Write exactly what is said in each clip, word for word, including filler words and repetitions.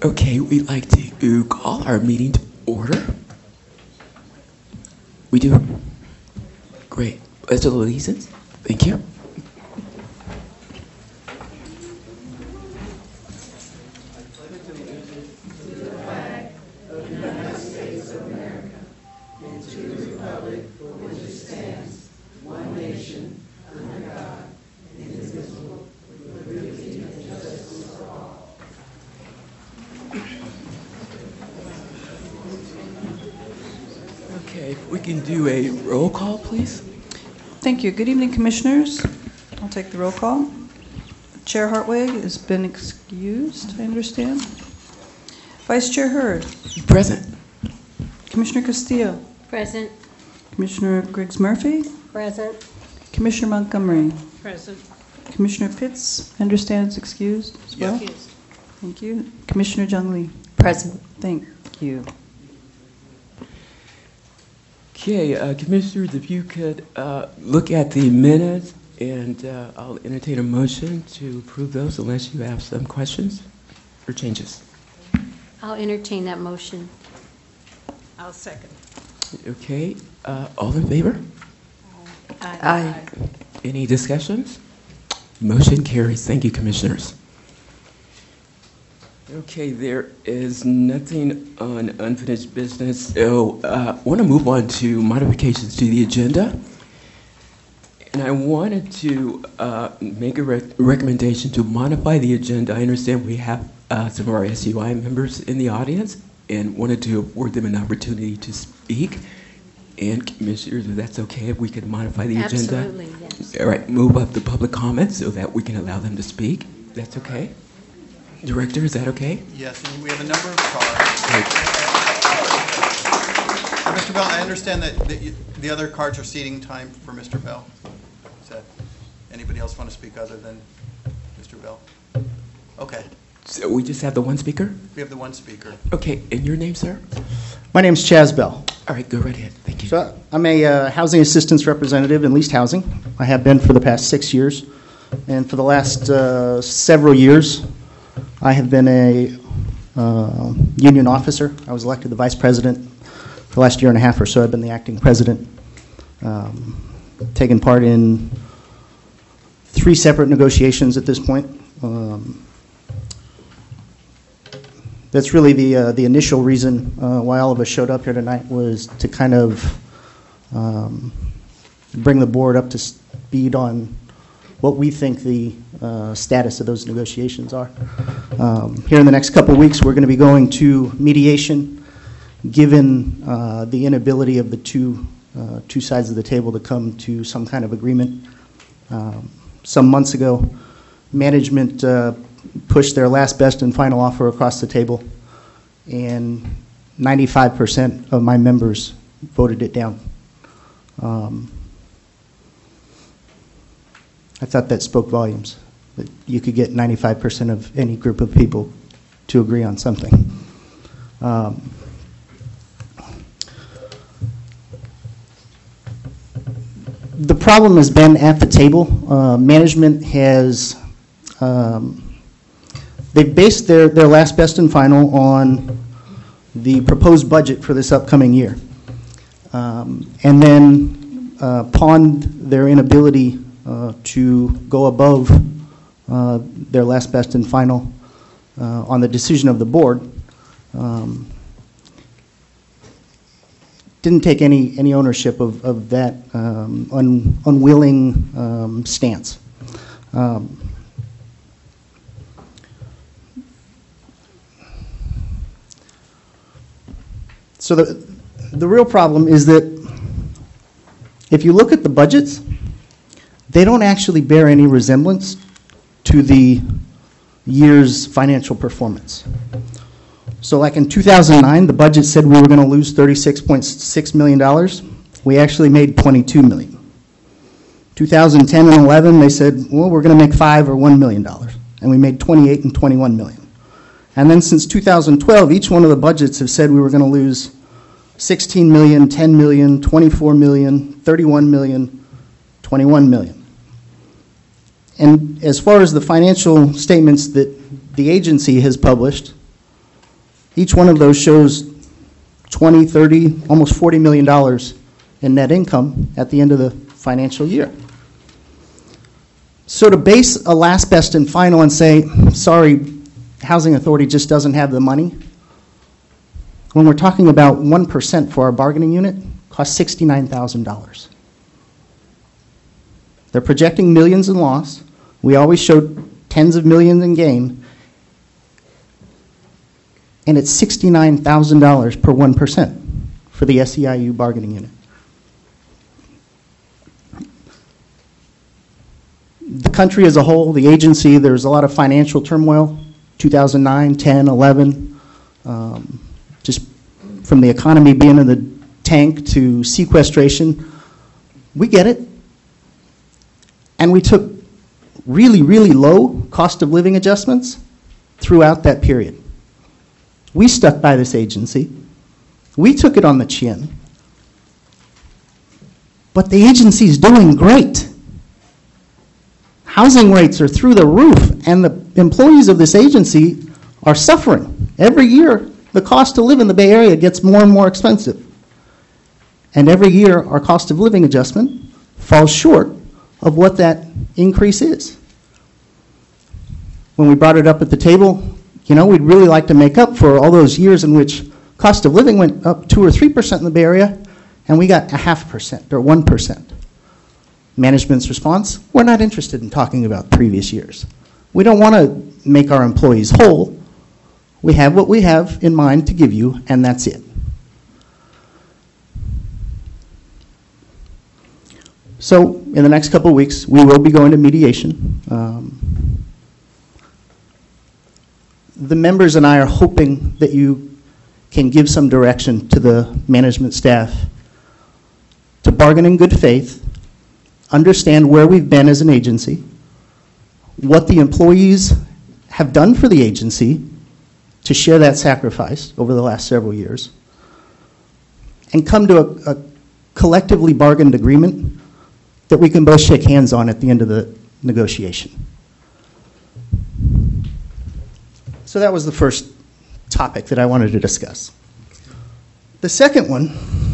Okay, we'd like to call our meeting to order. We do? Great. Pledge of allegiance. Thank you. Okay, if we can do a roll call, please. Thank you. Good evening, Commissioners. I'll take the roll call. Chair Hartwig has been excused, I understand. Vice Chair Hurd. Present. Commissioner Castillo. Present. Commissioner Griggs Murphy. Present. Commissioner Montgomery. Present. Commissioner Pitts, I understand is excused as well. Yes. Thank you. Commissioner Jung Lee. Present. Thank you. Okay, uh, Commissioners, if you could uh, look at the minutes, and uh, I'll entertain a motion to approve those unless you have some questions or changes. I'll entertain that motion. I'll second. Okay, uh, all in favor? Aye. Aye. Any discussions? Motion carries. Thank you, Commissioners. Okay, there is nothing on unfinished business, so uh, I want to move on to modifications to the agenda. And I wanted to uh, make a rec recommendation to modify the agenda. I understand we have uh, some of our S U I members in the audience and wanted to afford them an opportunity to speak. And Commissioners, if that's okay, if we could modify the agenda. Absolutely, yes. All right, move up the public comments so that we can allow them to speak. That's okay? Director, is that okay? Yes, and we have a number of cards. Great. Uh, Mister Bell, I understand that that you- the other cards are seating time for Mister Bell. Is that, anybody else want to speak other than Mister Bell? Okay, So we just have the one speaker? we have the one speaker. Okay, and your name, sir? My name's Chaz Bell. All right, go right ahead. Thank you. So I'm a uh, housing assistance representative in leased housing. I have been for the past six years. And for the last uh, several years, I have been a uh, union officer. I was elected the vice president for the last year and a half or so. I've been the acting president, um, taken part in three separate negotiations at this point. Um, That's really the uh, the initial reason uh, why all of us showed up here tonight, was to kind of um, bring the board up to speed on what we think the uh, status of those negotiations are. Um, here in the next couple of weeks, we're going to be going to mediation, given uh, the inability of the two uh, two sides of the table to come to some kind of agreement. Um, some months ago, management uh, pushed their last, best, and final offer across the table, and ninety-five percent of my members voted it down. Um, I thought that spoke volumes, that you could get ninety-five percent of any group of people to agree on something. Um, the problem has been at the table. Uh, management has um, They've based their, their last, best, and final on the proposed budget for this upcoming year. Um, and then uh, pawned their inability uh, to go above uh, their last, best, and final uh, on the decision of the board. Um, didn't take any, any ownership of, of that um, un, unwilling um, stance. Um, So the, the real problem is that if you look at the budgets, they don't actually bear any resemblance to the year's financial performance. So like in two thousand nine, the budget said we were going to lose thirty-six point six million dollars. We actually made twenty-two million dollars. two thousand ten and eleven, they said, well, we're going to make five or one million dollars. And we made twenty-eight and twenty-one million dollars. And then since two thousand twelve, each one of the budgets have said we were going to lose sixteen million dollars, ten million dollars, twenty-four million dollars, thirty-one million dollars, twenty-one million dollars. And as far as the financial statements that the agency has published, Each one of those shows twenty, thirty, almost forty million dollars in net income at the end of the financial year. So to base a last, best, and final and say, sorry, Housing Authority just doesn't have the money, when we're talking about one percent for our bargaining unit, costs sixty-nine thousand dollars. They're projecting millions in loss. We always showed tens of millions in gain. And it's sixty-nine thousand dollars per one percent for the S E I U bargaining unit. The country as a whole, the agency, there's a lot of financial turmoil, two thousand nine, ten, eleven, um, just from the economy being in the tank to sequestration. We get it. And we took really, really low cost of living adjustments throughout that period. We stuck by this agency. We took it on the chin. But the agency's doing great. Housing rates are through the roof, and the employees of this agency are suffering. Every year, the cost to live in the Bay Area gets more and more expensive. And every year, our cost of living adjustment falls short of what that increase is. When we brought it up at the table, you know, we'd really like to make up for all those years in which cost of living went up two or three percent in the Bay Area, and we got a half percent or one percent. Management's response, we're not interested in talking about previous years. We don't want to make our employees whole. We have what we have in mind to give you, and that's it. So in the next couple of weeks, we will be going to mediation. Um, the members and I are hoping that you can give some direction to the management staff to bargain in good faith, understand where we've been as an agency, what the employees have done for the agency to share that sacrifice over the last several years, and come to a, a collectively bargained agreement that we can both shake hands on at the end of the negotiation. So that was the first topic that I wanted to discuss. The second one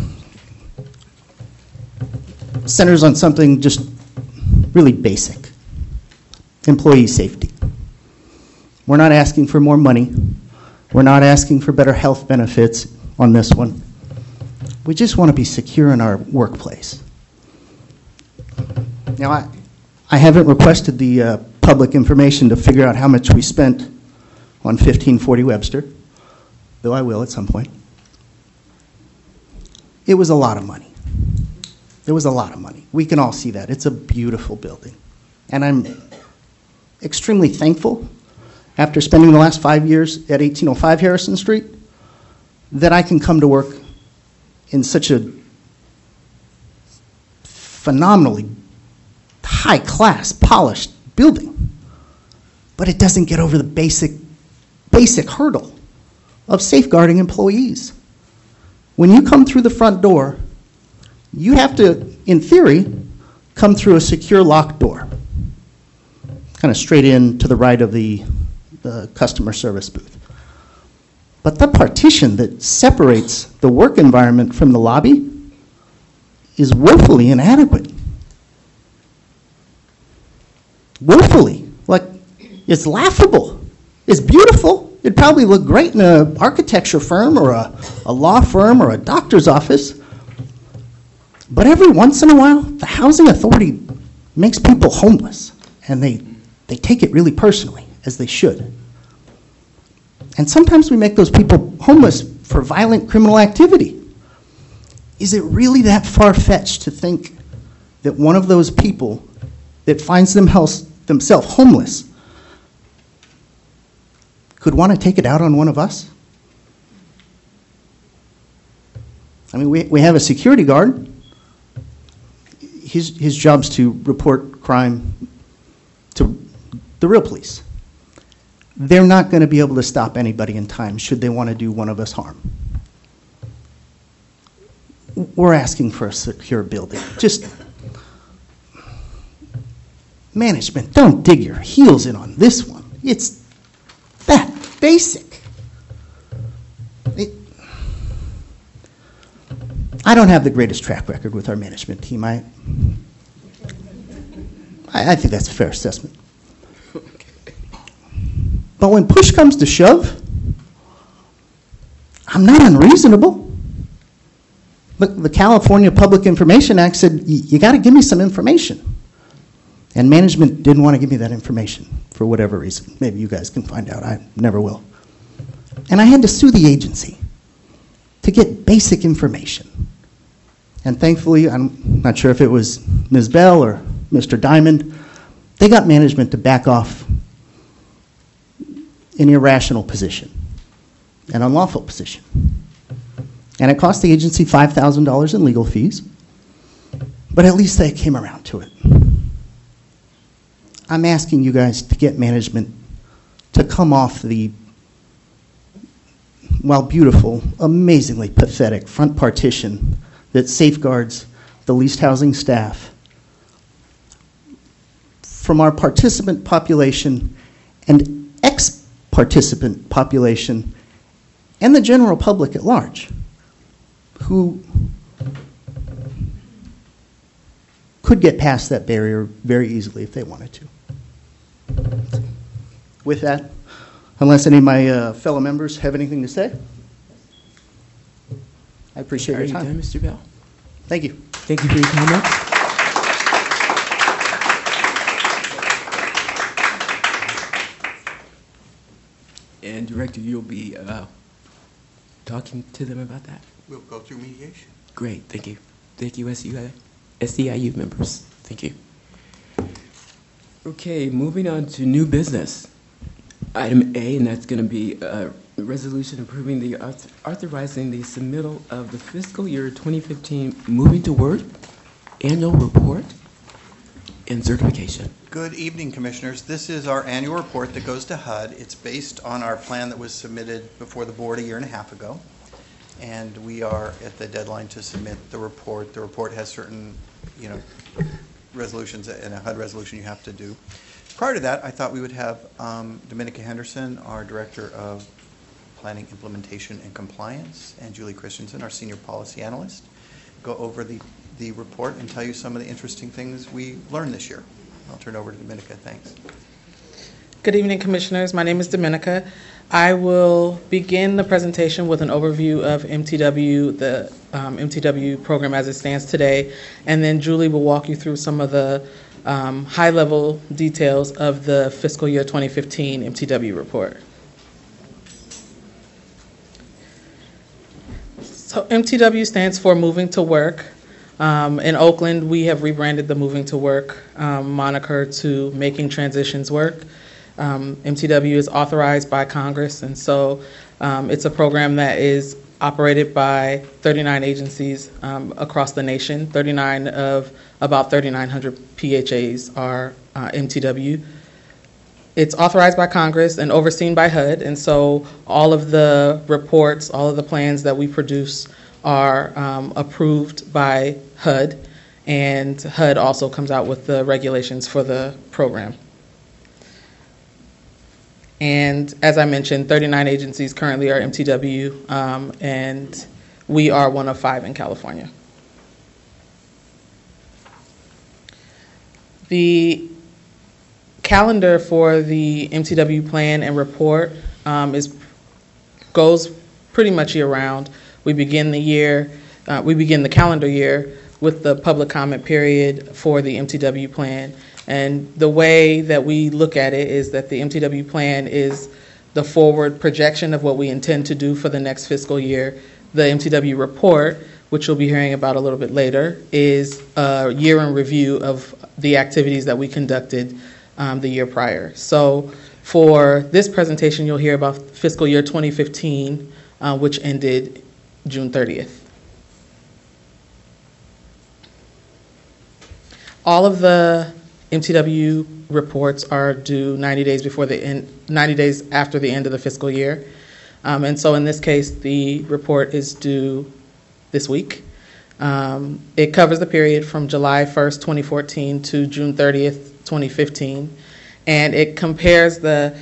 centers on something just really basic: employee safety. We're not asking for more money. We're not asking for better health benefits on this one. We just want to be secure in our workplace. Now, I, I haven't requested the uh, public information to figure out how much we spent on fifteen forty Webster, though I will at some point. It was a lot of money. It was a lot of money. We can all see that. It's a beautiful building. And I'm extremely thankful, after spending the last five years at eighteen oh five Harrison Street, that I can come to work in such a phenomenally high-class, polished building. But it doesn't get over the basic, basic hurdle of safeguarding employees. When you come through the front door, you have to, in theory, come through a secure locked door, kind of straight in to the right of the, the customer service booth. But the partition that separates the work environment from the lobby is woefully inadequate. Woefully. Like, it's laughable. It's beautiful. It'd probably look great in an architecture firm or a, a law firm or a doctor's office. But every once in a while, the Housing Authority makes people homeless, and they, they take it really personally, as they should. And sometimes we make those people homeless for violent criminal activity. Is it really that far-fetched to think that one of those people that finds themselves themselves homeless could want to take it out on one of us? I mean, we, we have a security guard. His, his job's to report crime to the real police. They're not going to be able to stop anybody in time should they want to do one of us harm. We're asking for a secure building. Just, management, don't dig your heels in on this one. It's that basic. I don't have the greatest track record with our management team. I, I, I think that's a fair assessment. But when push comes to shove, I'm not unreasonable. But the California Public Information Act said, you got to give me some information. And management didn't want to give me that information for whatever reason. Maybe you guys can find out. I never will. And I had to sue the agency to get basic information. And thankfully, I'm not sure if it was Miz Bell or Mister Diamond, they got management to back off an irrational position, an unlawful position. And it cost the agency five thousand dollars in legal fees, but at least they came around to it. I'm asking you guys to get management to come off the, while beautiful, amazingly pathetic front partition that safeguards the leased housing staff from our participant population and ex-participant population and the general public at large, who could get past that barrier very easily if they wanted to. With that, unless any of my uh, fellow members have anything to say, I appreciate Are your you time. done, Mister Bell? Thank you. Thank you for your comments. And Director, you'll be uh, talking to them about that? We'll go through mediation. Great, thank you. Thank you, S D I U members. Thank you. Okay, moving on to new business. Item A, and that's going to be a resolution approving the, auth- authorizing the submittal of the fiscal year twenty fifteen Moving to Work annual report and certification. Good evening, Commissioners. This is our annual report that goes to H U D. It's based on our plan that was submitted before the board a year and a half ago. And we are at the deadline to submit the report. The report has certain, you know, resolutions, and a H U D resolution you have to do. Prior to that, I thought we would have um, Dominica Henderson, our Director of Planning, Implementation, and Compliance, and Julie Christensen, our Senior Policy Analyst, go over the, the report and tell you some of the interesting things we learned this year. I'll turn it over to Dominica. Thanks. Good evening, Commissioners. My name is Dominica. I will begin the presentation with an overview of M T W, the um, M T W program as it stands today, and then Julie will walk you through some of the um, high-level details of the fiscal year twenty fifteen M T W report. So M T W stands for Moving to Work. Um, in Oakland, we have rebranded the Moving to Work um, moniker to Making Transitions Work. Um, M T W is authorized by Congress, and so um, it's a program that is operated by thirty-nine agencies um, across the nation. thirty-nine of about thirty-nine hundred P H As are uh, M T W. It's authorized by Congress and overseen by H U D, and so all of the reports, all of the plans that we produce are um, approved by H U D, and H U D also comes out with the regulations for the program. And as I mentioned, thirty-nine agencies currently are M T W, um, and we are one of five in California. The calendar for the M T W plan and report um, is goes pretty much year-round. We begin the year, uh, we begin the calendar year with the public comment period for the M T W plan. And the way that we look at it is that the M T W plan is the forward projection of what we intend to do for the next fiscal year. The M T W report, which you'll be hearing about a little bit later, is a year in review of the activities that we conducted um, the year prior. So for this presentation, you'll hear about fiscal year twenty fifteen, uh, which ended June thirtieth. All of the M T W reports are due ninety days before the end, ninety days after the end of the fiscal year. Um, and so in this case, the report is due this week. Um, it covers the period from July first, twenty fourteen to June thirtieth, twenty fifteen. And it compares the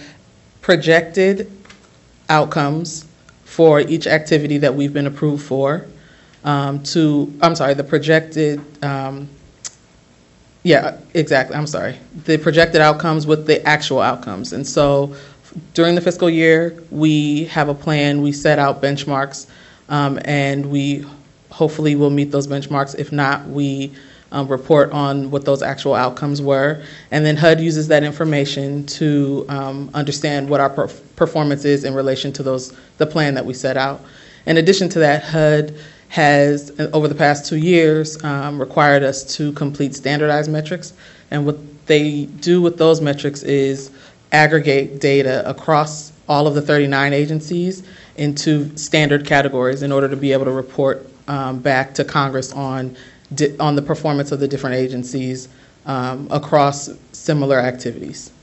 projected outcomes for each activity that we've been approved for um, to, I'm sorry, the projected, um, yeah, exactly, I'm sorry, the projected outcomes with the actual outcomes. And so during the fiscal year, we have a plan, we set out benchmarks, um, and we hopefully will meet those benchmarks. If not, we um, report on what those actual outcomes were. And then H U D uses that information to um, understand what our per performance is in relation to those the plan that we set out. In addition to that, H U D has, over the past two years, um, required us to complete standardized metrics. And what they do with those metrics is aggregate data across all of the thirty-nine agencies into standard categories in order to be able to report um, back to Congress on di on the performance of the different agencies um, across similar activities.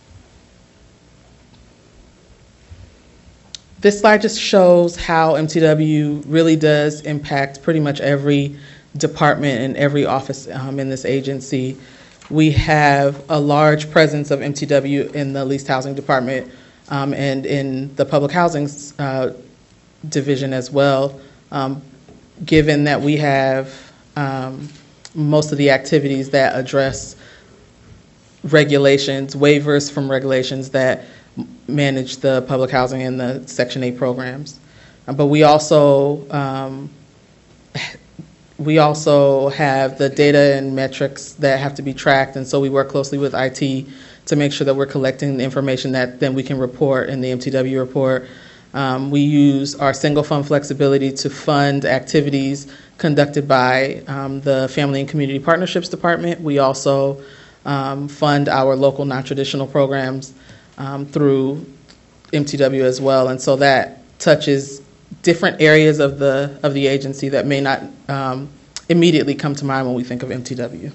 This slide just shows how M T W really does impact pretty much every department and every office um, in this agency. We have a large presence of M T W in the leased housing department um, and in the public housing uh, division as well, um, given that we have um, most of the activities that address regulations, waivers from regulations that manage the public housing and the Section eight programs. Uh, but we also um, we also have the data and metrics that have to be tracked, and so we work closely with I T to make sure that we're collecting the information that then we can report in the M T W report. Um, we use our single fund flexibility to fund activities conducted by um, the Family and Community Partnerships Department. We also um, fund our local non-traditional programs um, through M T W as well, and so that touches different areas of the of the agency that may not um, immediately come to mind when we think of M T W.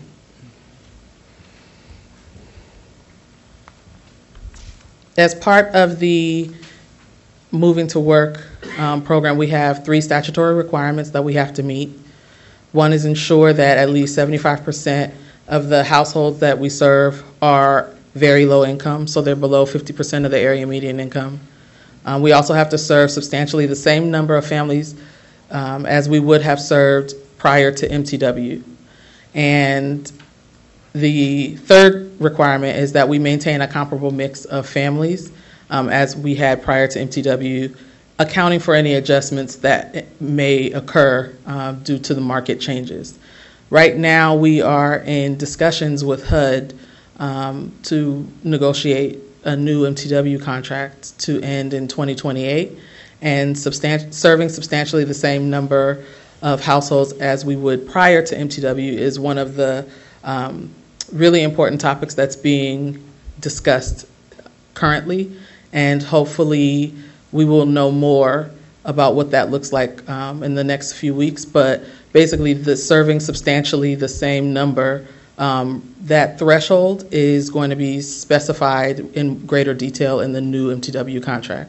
As part of the Moving to Work um, program, we have three statutory requirements that we have to meet. One is ensure that at least seventy-five percent of the households that we serve are very low income, so they're below fifty percent of the area median income. Um, we also have to serve substantially the same number of families um, as we would have served prior to M T W. And the third requirement is that we maintain a comparable mix of families um, as we had prior to M T W, accounting for any adjustments that may occur uh, due to the market changes. Right now, we are in discussions with H U D um, to negotiate a new M T W contract to end in twenty twenty-eight, and substan- serving substantially the same number of households as we would prior to M T W is one of the um, really important topics that's being discussed currently, and hopefully we will know more about what that looks like um, in the next few weeks. But basically, the serving substantially the same number, um, that threshold is going to be specified in greater detail in the new M T W contract.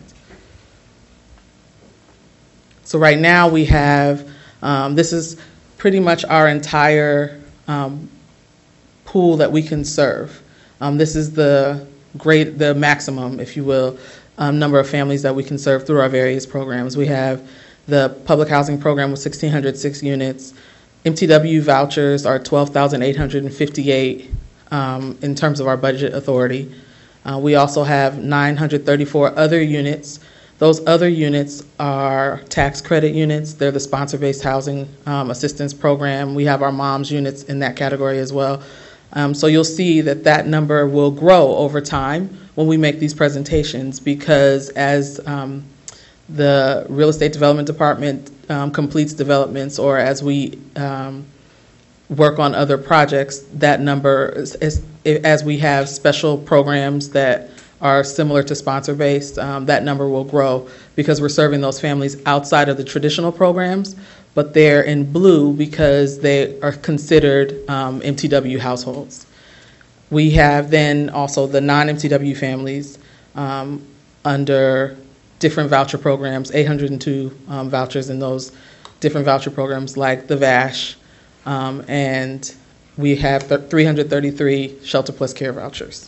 So right now we have, um, this is pretty much our entire um, pool that we can serve. Um, this is the great, the maximum, if you will, um, number of families that we can serve through our various programs. We have the public housing program with one thousand six hundred six units. M T W vouchers are twelve thousand eight hundred fifty-eight um, in terms of our budget authority. Uh, we also have nine hundred thirty-four other units. Those other units are tax credit units. They're the sponsor-based housing um, assistance program. We have our moms units in that category as well. Um, so you'll see that that number will grow over time when we make these presentations, because as um, the real estate development department um, completes developments, or as we um, work on other projects, that number, is, is, as we have special programs that are similar to sponsor-based, um, that number will grow because we're serving those families outside of the traditional programs, but they're in blue because they are considered um, M T W households. We have then also the non-M T W families um, under different voucher programs, eight hundred two um, vouchers in those different voucher programs like the V A S H, um, and we have th- three hundred thirty-three Shelter Plus Care vouchers.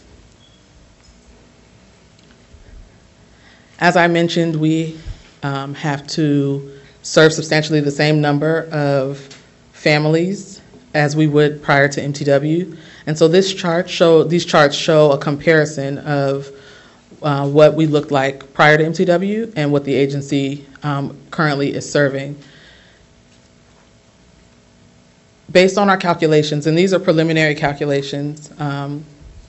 As I mentioned, we um, have to serve substantially the same number of families as we would prior to M T W. And so this chart show, these charts show a comparison of uh, what we looked like prior to M T W and what the agency um, currently is serving. Based on our calculations, and these are preliminary calculations, um,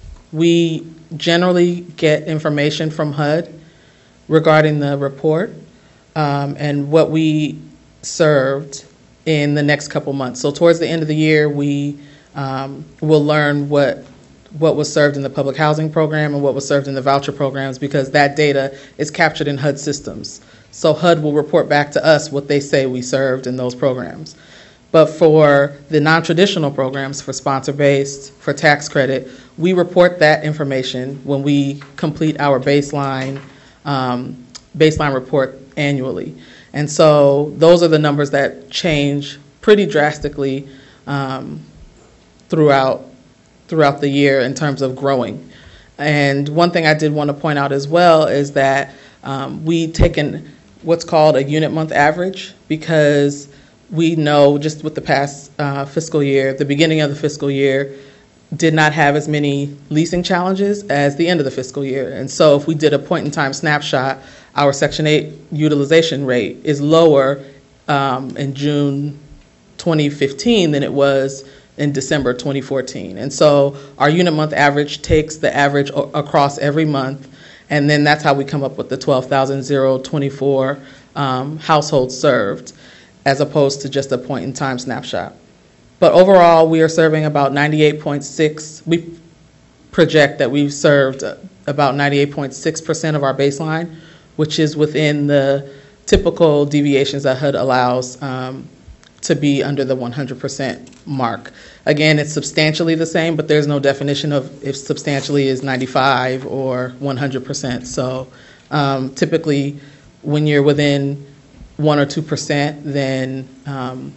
we generally get information from H U D regarding the report um, and what we served in the next couple months. So towards the end of the year, we um, will learn what what was served in the public housing program and what was served in the voucher programs, because that data is captured in H U D systems. So H U D will report back to us what they say we served in those programs. But for the non-traditional programs, for sponsor-based, for tax credit, we report that information when we complete our baseline um, baseline report annually. And so those are the numbers that change pretty drastically um, throughout throughout the year in terms of growing. And one thing I did want to point out as well is that um, we taken what's called a unit month average, because we know just with the past uh, fiscal year, the beginning of the fiscal year did not have as many leasing challenges as the end of the fiscal year. And so if we did a point in time snapshot, our Section eight utilization rate is lower um, in June twenty fifteen than it was in December twenty fourteen. And so our unit month average takes the average o- across every month, and then that's how we come up with the twelve thousand twenty-four um, households served, as opposed to just a point in time snapshot. But overall, we are serving about ninety-eight point six, we project that we've served about ninety-eight point six percent of our baseline, which is within the typical deviations that H U D allows um, to be under the one hundred percent mark. Again, it's substantially the same, but there's no definition of if substantially is ninety-five or one hundred percent. So um, typically, when you're within one or two percent, then um,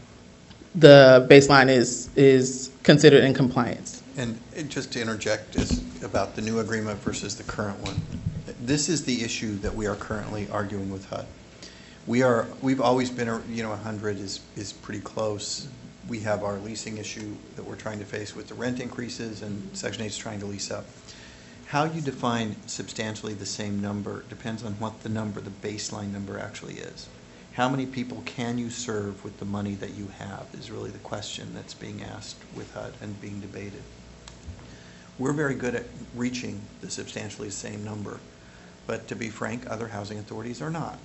the baseline is is considered in compliance. And it- just to interject is about the new agreement versus the current one. This is the issue that we are currently arguing with H U D. We are, we've always been, a- you know, one hundred is, is pretty close. We have our leasing issue that we're trying to face with the rent increases, and Section eight is trying to lease up. How you define substantially the same number depends on what the number, the baseline number actually is. How many people can you serve with the money that you have is really the question that's being asked with H U D and being debated. We're very good at reaching the substantially same number, but to be frank, other housing authorities are not.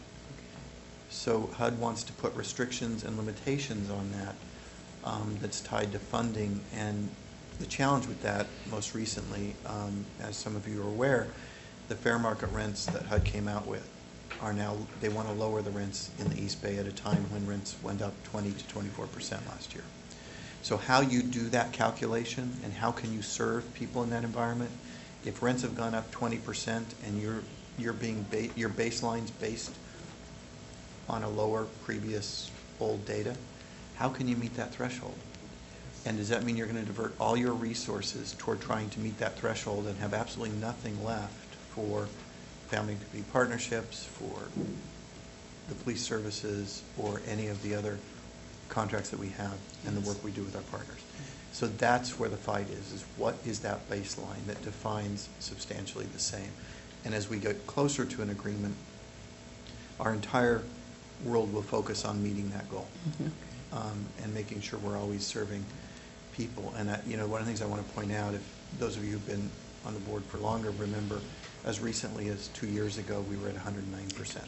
So H U D wants to put restrictions and limitations on that um, that's tied to funding. And the challenge with that, most recently, um, as some of you are aware, the fair market rents that H U D came out with are now, they want to lower the rents in the East Bay at a time when rents went up twenty to twenty-four percent last year. So how you do that calculation and how can you serve people in that environment, if rents have gone up twenty percent and you're, you're being, ba your baseline's based on a lower previous old data, how can you meet that threshold? And does that mean you're going to divert all your resources toward trying to meet that threshold and have absolutely nothing left for family to be partnerships, for the police services, or any of the other contracts that we have and the work we do with our partners? So that's where the fight is, is what is that baseline that defines substantially the same? And as we get closer to an agreement, our entire world will focus on meeting that goal. Mm-hmm. um, and making sure we're always serving people. And I, you know, one of the things I want to point out, if those of you who've been on the board for longer remember, as recently as two years ago, we were at one hundred nine percent.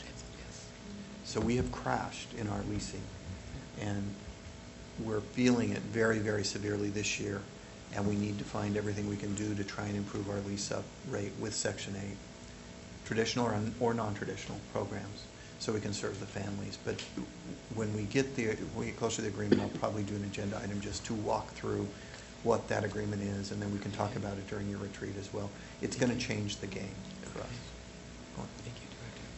So we have crashed in our leasing, and we're feeling it very, very severely this year, and we need to find everything we can do to try and improve our lease-up rate with Section eight, traditional or, or non-traditional programs, so we can serve the families. But when we get there, when we get closer to the agreement, I'll probably do an agenda item just to walk through what that agreement is, and then we can talk about it during your retreat as well. It's going to change the game for us. Thank you,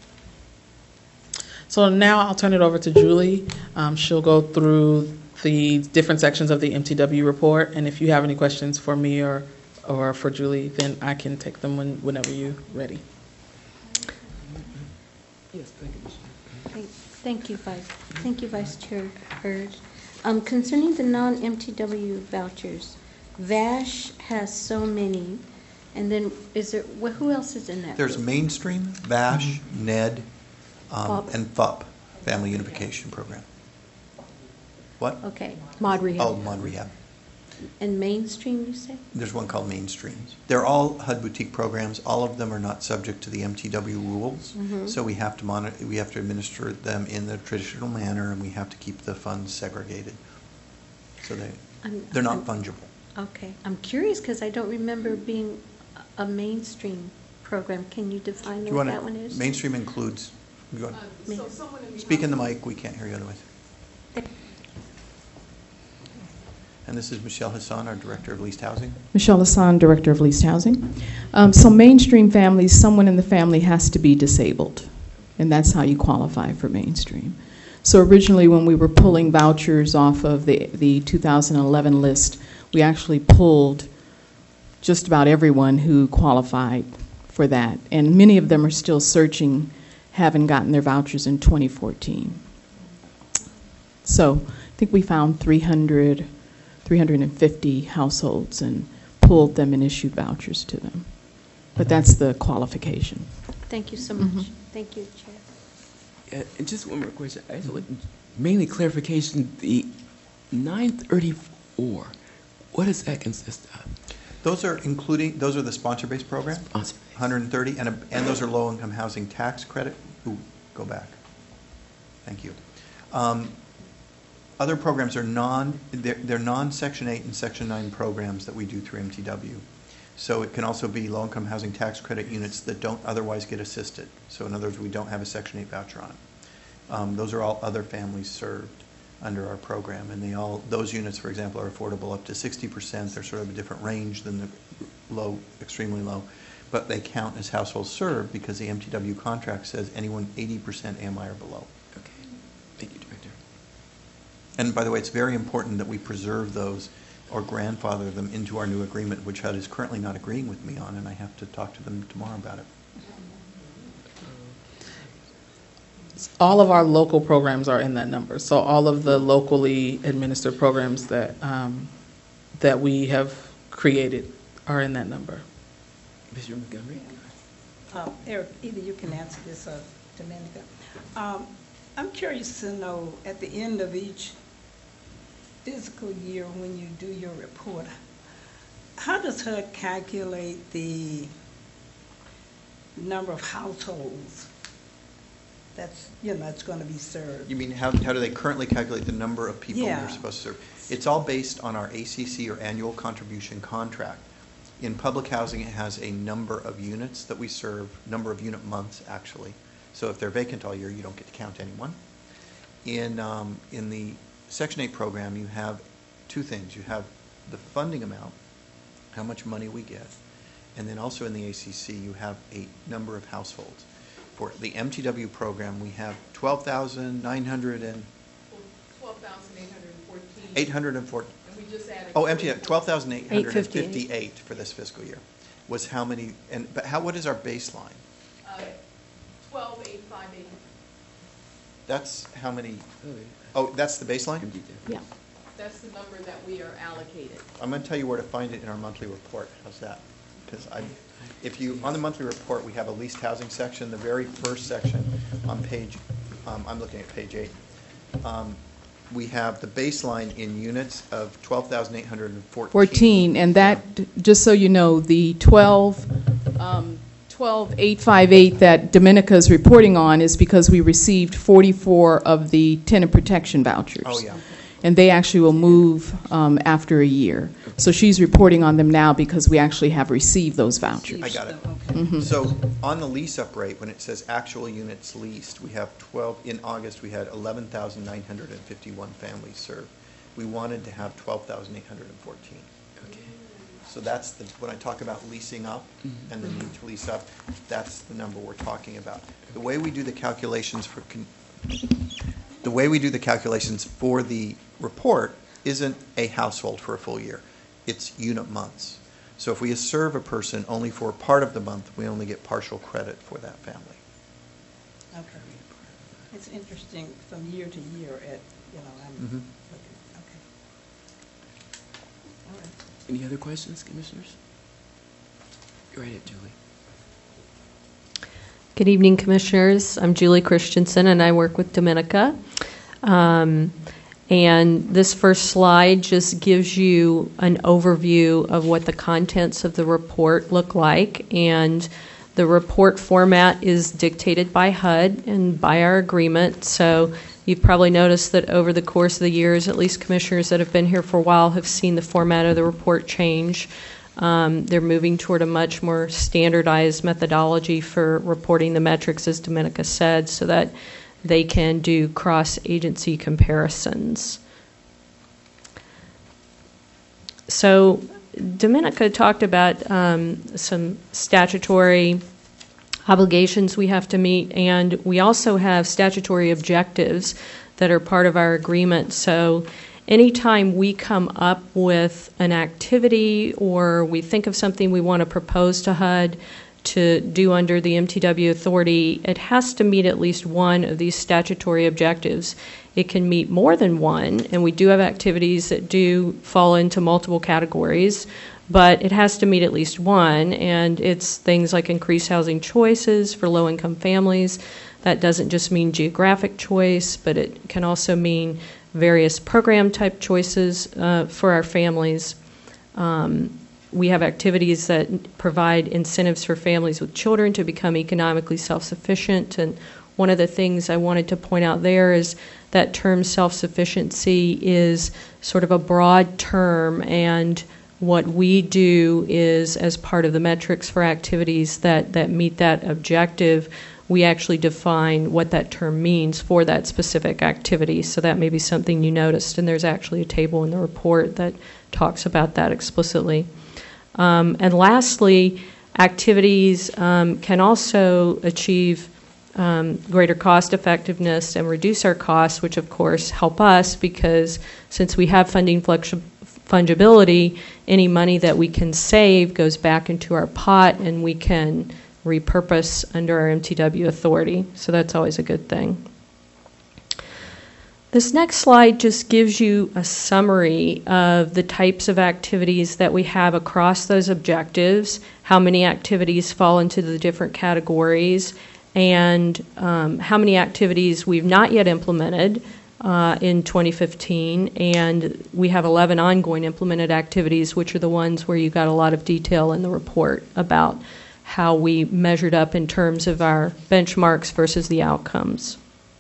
Director. So now I'll turn it over to Julie. Um, she'll go through the different sections of the M T W report, and if you have any questions for me or or for Julie, then I can take them when, whenever you're ready. Yes, thank you, Mister Thank- Thank you, Vice, thank you, Vice Chair Hurd. Um, concerning the non-M T W vouchers, VASH has so many, and then is there, wh- who else is in that? There's group? Mainstream, VASH, NED, um, FUP. and FUP, Family Unification Program. What? Okay, Mod rehab. Oh, Mod Rehab. and Mainstream, you say? There's one called Mainstream. They're all H U D boutique programs. All of them are not subject to the M T W rules. Mhm. So we have to monitor, we have to administer them in the traditional manner, and we have to keep the funds segregated. So they, I'm- they're not I'm- fungible. Okay, I'm curious because I don't remember being a a Mainstream program. Can you define Do you what want that one to, is? Mainstream includes, go ahead. Main- Speak in the mic, we can't hear you otherwise. And this is Michelle Hassan, our Director of Leased Housing. Michelle Hassan, Director of Leased Housing. Um, so mainstream families, someone in the family has to be disabled, and that's how you qualify for mainstream. So originally when we were pulling vouchers off of the, the two thousand eleven list, we actually pulled just about everyone who qualified for that, and many of them are still searching, haven't gotten their vouchers in twenty fourteen. So I think we found three hundred, three hundred fifty households and pulled them and issued vouchers to them. But that's the qualification. Thank you so much. Mhm. Thank you, Chair. Uh, and just one more question. Actually, mainly clarification. The nine thirty-four. What does that consist of? Those are including, those are the sponsor-based program, Sponsor. one hundred thirty, and, a- and those are low-income housing tax credit. Ooh, go back. Thank you. Um, Other programs are non, they're, they're non-Section eight and Section nine programs that we do through M T W. So it can also be low-income housing tax credit units that don't otherwise get assisted. So in other words, we don't have a Section eight voucher on it. Um, those are all other families served under our program, and they all, those units, for example, are affordable up to sixty percent. They're sort of a different range than the low, extremely low, but they count as households served because the M T W contract says anyone eighty percent A M I or below. Okay. Thank you, Director. And by the way, it's very important that we preserve those or grandfather them into our new agreement, which H U D is currently not agreeing with me on, and I have to talk to them tomorrow about it. All of our local programs are in that number. So all of the locally administered programs that um, that we have created are in that number. Mister Montgomery? Uh, Eric, either you can answer this or Domenica. Um, I'm curious to know, at the end of each fiscal year, when you do your report, how does H U D calculate the number of households that's, you know, that's going to be served? You mean, how, how do they currently calculate the number of people Yeah. you're supposed to serve? It's all based on our A C C or annual contribution contract. In public housing, it has a number of units that we serve, number of unit months, actually. So if they're vacant all year, you don't get to count anyone. In, um, in the Section eight program, you have two things. You have the funding amount, how much money we get, and then also in the A C C, you have a number of households. For the M T W program, we have twelve thousand nine hundred and twelve thousand eight hundred fourteen. eight hundred and four. And we just added. Oh, M T W, twelve thousand eight hundred and fifty-eight. fifty-eight for this fiscal year. Was how many, and, but how, what is our baseline? Uh, twelve eight five eight. That's how many, oh, that's the baseline? Yeah. That's the number that we are allocated. I'm going to tell you where to find it in our monthly report. How's that? Because I, if you, on the monthly report, we have a leased housing section, the very first section on page, um, I'm looking at page eight. Um, we have the baseline in units of twelve thousand eight hundred fourteen. fourteen, and that, just so you know, the twelve, um, twelve eight five eight that Domenica is reporting on is because we received forty-four of the tenant protection vouchers. Oh, yeah. And they actually will move um, after a year. So she's reporting on them now because we actually have received those vouchers. I got it. Okay. Mhm. So on the lease-up rate, when it says actual units leased, we have twelve, in August, we had eleven thousand nine hundred fifty-one families served. We wanted to have twelve thousand eight hundred fourteen. Okay. So that's the, when I talk about leasing up and the need to lease up, that's the number we're talking about. The way we do the calculations for, con- the way we do the calculations for the report isn't a household for a full year. It's unit months. So if we serve a person only for part of the month, we only get partial credit for that family. Okay. It it's interesting from year to year at, you know, I'm Mhm. looking, okay. All right. Any other questions, commissioners? Go right ahead, Julie. Good evening, Commissioners. I'm Julie Christensen, and I work with Dominica. Um, and this first slide just gives you an overview of what the contents of the report look like. And the report format is dictated by H U D and by our agreement. So you've probably noticed that over the course of the years, at least commissioners that have been here for a while have seen the format of the report change. Um, they're moving toward a much more standardized methodology for reporting the metrics, as Dominica said, so that they can do cross-agency comparisons. So Dominica talked about um, some statutory obligations we have to meet, and we also have statutory objectives that are part of our agreement. So anytime we come up with an activity or we think of something we want to propose to H U D to do under the M T W authority, it has to meet at least one of these statutory objectives. It can meet more than one, and we do have activities that do fall into multiple categories, but it has to meet at least one, and it's things like increased housing choices for low-income families. That doesn't just mean geographic choice, but it can also mean various program type choices uh, for our families. Um, we have activities that provide incentives for families with children to become economically self-sufficient, and one of the things I wanted to point out there is that term self-sufficiency is sort of a broad term, and what we do is, as part of the metrics for activities that, that meet that objective, we actually define what that term means for that specific activity. So that may be something you noticed, and there's actually a table in the report that talks about that explicitly. Um, and lastly, activities um, can also achieve um, greater cost effectiveness and reduce our costs, which of course help us because since we have funding flexi- fungibility, any money that we can save goes back into our pot and we can repurpose under our M T W authority. So that's always a good thing. This next slide just gives you a summary of the types of activities that we have across those objectives, how many activities fall into the different categories, and um, how many activities we've not yet implemented uh, in twenty fifteen. And we have eleven ongoing implemented activities, which are the ones where you got a lot of detail in the report about how we measured up in terms of our benchmarks versus the outcomes.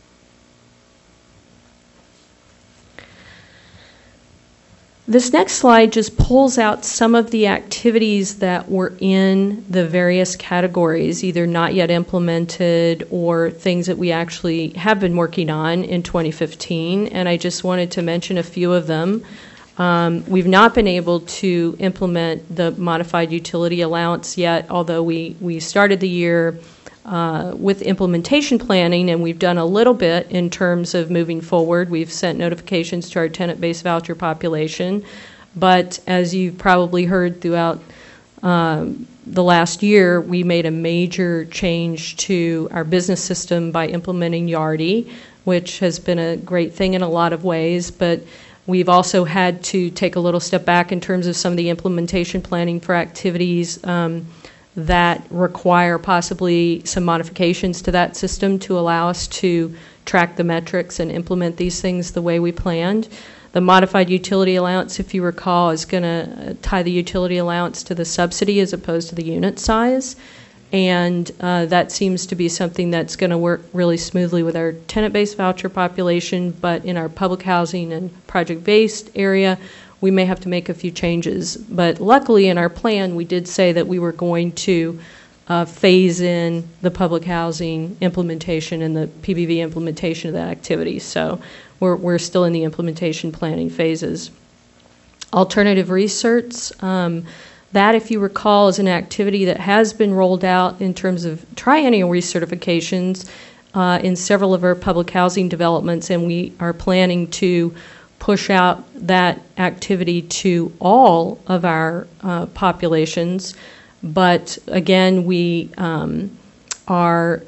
This next slide just pulls out some of the activities that were in the various categories, either not yet implemented or things that we actually have been working on in twenty fifteen, and I just wanted to mention a few of them. Um, we've not been able to implement the modified utility allowance yet, although we, we started the year uh, with implementation planning, and we've done a little bit in terms of moving forward. We've sent notifications to our tenant-based voucher population, but as you've probably heard throughout um, the last year, we made a major change to our business system by implementing Yardi, which has been a great thing in a lot of ways, but we've also had to take a little step back in terms of some of the implementation planning for activities um, that require possibly some modifications to that system to allow us to track the metrics and implement these things the way we planned. The modified utility allowance, if you recall, is going to tie the utility allowance to the subsidy as opposed to the unit size. And uh, that seems to be something that's going to work really smoothly with our tenant-based voucher population, but in our public housing and project-based area, we may have to make a few changes. But luckily in our plan, we did say that we were going to uh, phase in the public housing implementation and the P B V implementation of that activity. So we're, we're still in the implementation planning phases. Alternative research. Um, That, if you recall, is an activity that has been rolled out in terms of triennial recertifications uh, in several of our public housing developments, and we are planning to push out that activity to all of our uh, populations. But again, we um, are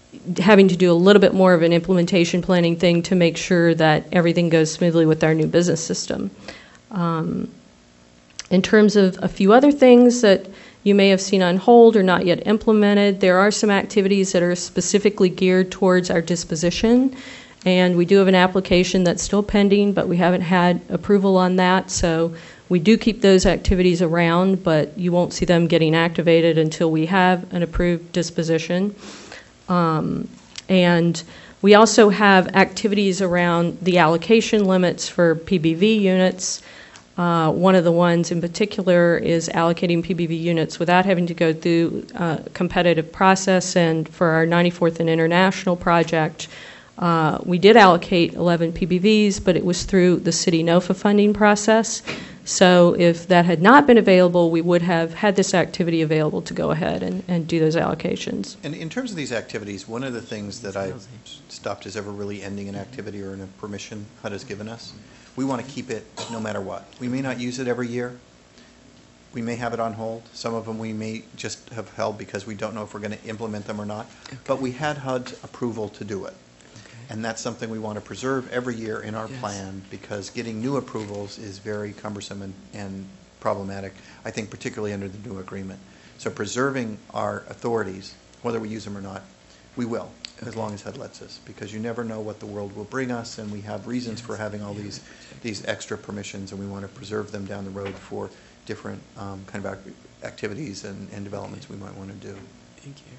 having to do a little bit more of an implementation planning thing to make sure that everything goes smoothly with our new business system. Um, in terms of a few other things that you may have seen on hold or not yet implemented, there are some activities that are specifically geared towards our disposition, and we do have an application that's still pending, but we haven't had approval on that, so we do keep those activities around, but you won't see them getting activated until we have an approved disposition. Um, and we also have activities around the allocation limits for P B V units. Uh, one of the ones in particular is allocating P B V units without having to go through a competitive process. And for our ninety-fourth and International project, uh, we did allocate eleven P B Vs, but it was through the city NOFA funding process. So if that had not been available, we would have had this activity available to go ahead and, and do those allocations. And in terms of these activities, one of the things that I've stopped is ever really ending an activity or in a permission H U D has given us. We want to keep it no matter what. We may not use it every year. We may have it on hold. Some of them we may just have held because we don't know if we're going to implement them or not. Okay. But we had H U D's approval to do it. And that's something we want to preserve every year in our yes. plan, because getting new approvals is very cumbersome and, and problematic, I think particularly under the new agreement. So preserving our authorities, whether we use them or not, we will, okay. as long as H U D lets us, because you never know what the world will bring us, and we have reasons yes. for having all these, these extra permissions, and we want to preserve them down the road for different um, kind of activities and, and developments we might want to do. Thank you.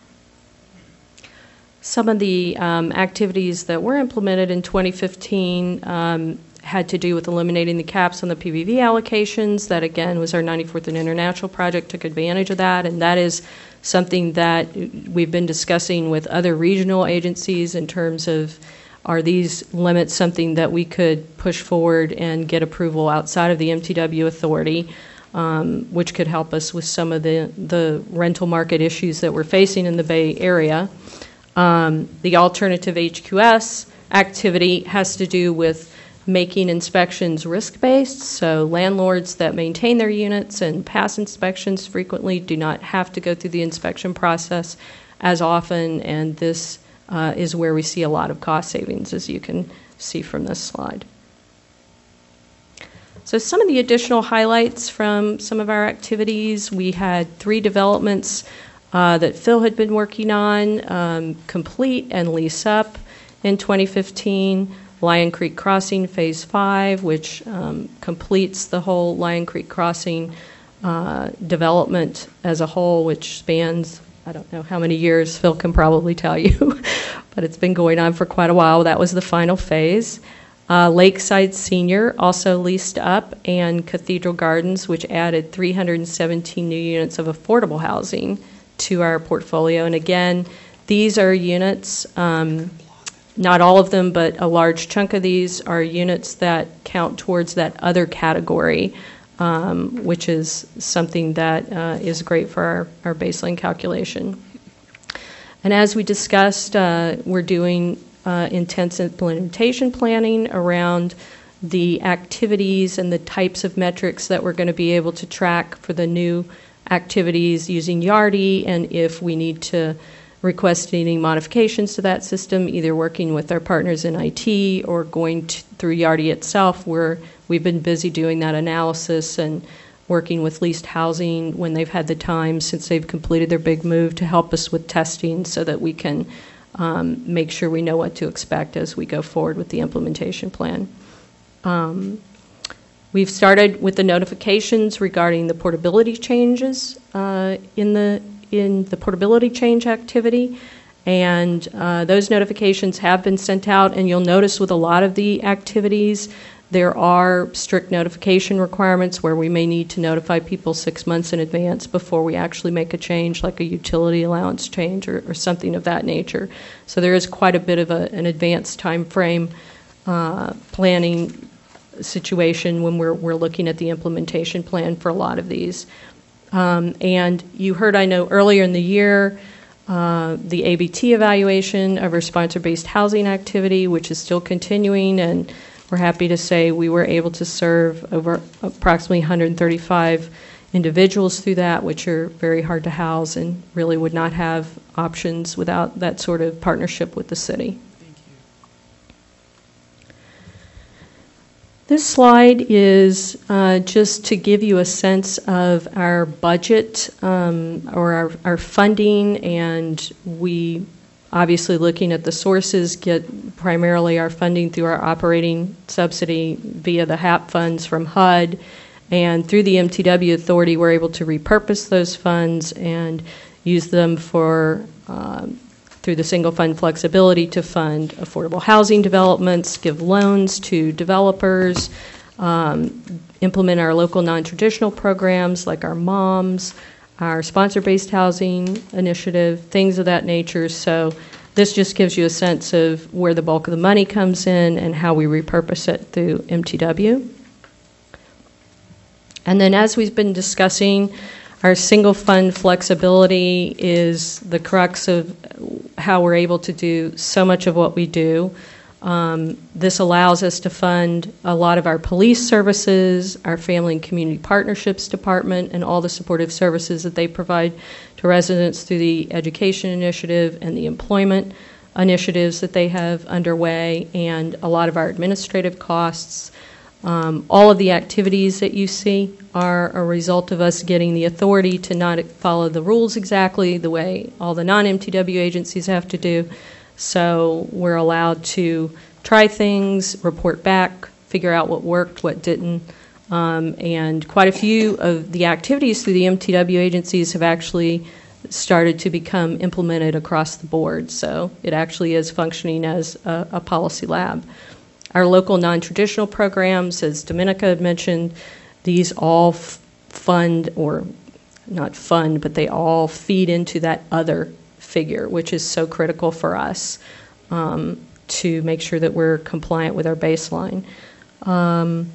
Some of the um, activities that were implemented in twenty fifteen um, had to do with eliminating the caps on the P B V allocations. That, again, was our ninety-fourth and International project, took advantage of that, and that is something that we've been discussing with other regional agencies in terms of, are these limits something that we could push forward and get approval outside of the M T W authority, um, which could help us with some of the, the rental market issues that we're facing in the Bay Area. Um, the alternative H Q S activity has to do with making inspections risk-based, so landlords that maintain their units and pass inspections frequently do not have to go through the inspection process as often, and this uh, is where we see a lot of cost savings, as you can see from this slide. So some of the additional highlights from some of our activities: we had three developments Uh, that Phil had been working on, um, complete and lease up in twenty fifteen. Lion Creek Crossing Phase five, which um, completes the whole Lion Creek Crossing uh, development as a whole, which spans, I don't know how many years, Phil can probably tell you, but it's been going on for quite a while. That was the final phase. Uh, Lakeside Senior also leased up, and Cathedral Gardens, which added three hundred seventeen new units of affordable housing to our portfolio. And again, these are units, um, not all of them, but a large chunk of these are units that count towards that other category, um, which is something that uh, is great for our, our baseline calculation. And as we discussed, uh, we're doing uh, intense implementation planning around the activities and the types of metrics that we're going to be able to track for the new activities using Yardi, and if we need to request any modifications to that system, either working with our partners in I T or going to, through Yardi itself, where we've been busy doing that analysis and working with leased housing when they've had the time since they've completed their big move to help us with testing so that we can um, make sure we know what to expect as we go forward with the implementation plan. Um, We've started with the notifications regarding the portability changes uh, in the in the portability change activity, and uh, those notifications have been sent out. And you'll notice with a lot of the activities, there are strict notification requirements where we may need to notify people six months in advance before we actually make a change, like a utility allowance change or, or something of that nature. So there is quite a bit of a, an advanced time frame uh, planning situation when we're we're looking at the implementation plan for a lot of these. Um, and you heard, I know, earlier in the year, uh, the A B T evaluation of our sponsor-based housing activity, which is still continuing, and we're happy to say we were able to serve over approximately one hundred thirty-five individuals through that, which are very hard to house and really would not have options without that sort of partnership with the city. This slide is uh, just to give you a sense of our budget um, or our, our funding, and we obviously, looking at the sources, get primarily our funding through our operating subsidy via the H A P funds from H U D, and through the M T W authority we're able to repurpose those funds and use them for um, through the single fund flexibility to fund affordable housing developments, give loans to developers, um, implement our local non-traditional programs like our MOMS, our sponsor-based housing initiative, things of that nature. So this just gives you a sense of where the bulk of the money comes in and how we repurpose it through M T W. And then, as we've been discussing, our single fund flexibility is the crux of how we're able to do so much of what we do. Um, this allows us to fund a lot of our police services, our family and community partnerships department, and all the supportive services that they provide to residents through the education initiative and the employment initiatives that they have underway, and a lot of our administrative costs. Um, all of the activities that you see are a result of us getting the authority to not follow the rules exactly the way all the non-M T W agencies have to do. So we're allowed to try things, report back, figure out what worked, what didn't. Um, and quite a few of the activities through the M T W agencies have actually started to become implemented across the board. So it actually is functioning as a, a policy lab. Our local non-traditional programs, as Dominica had mentioned, these all f- fund, or not fund, but they all feed into that other figure, which is so critical for us um, to make sure that we're compliant with our baseline. Um,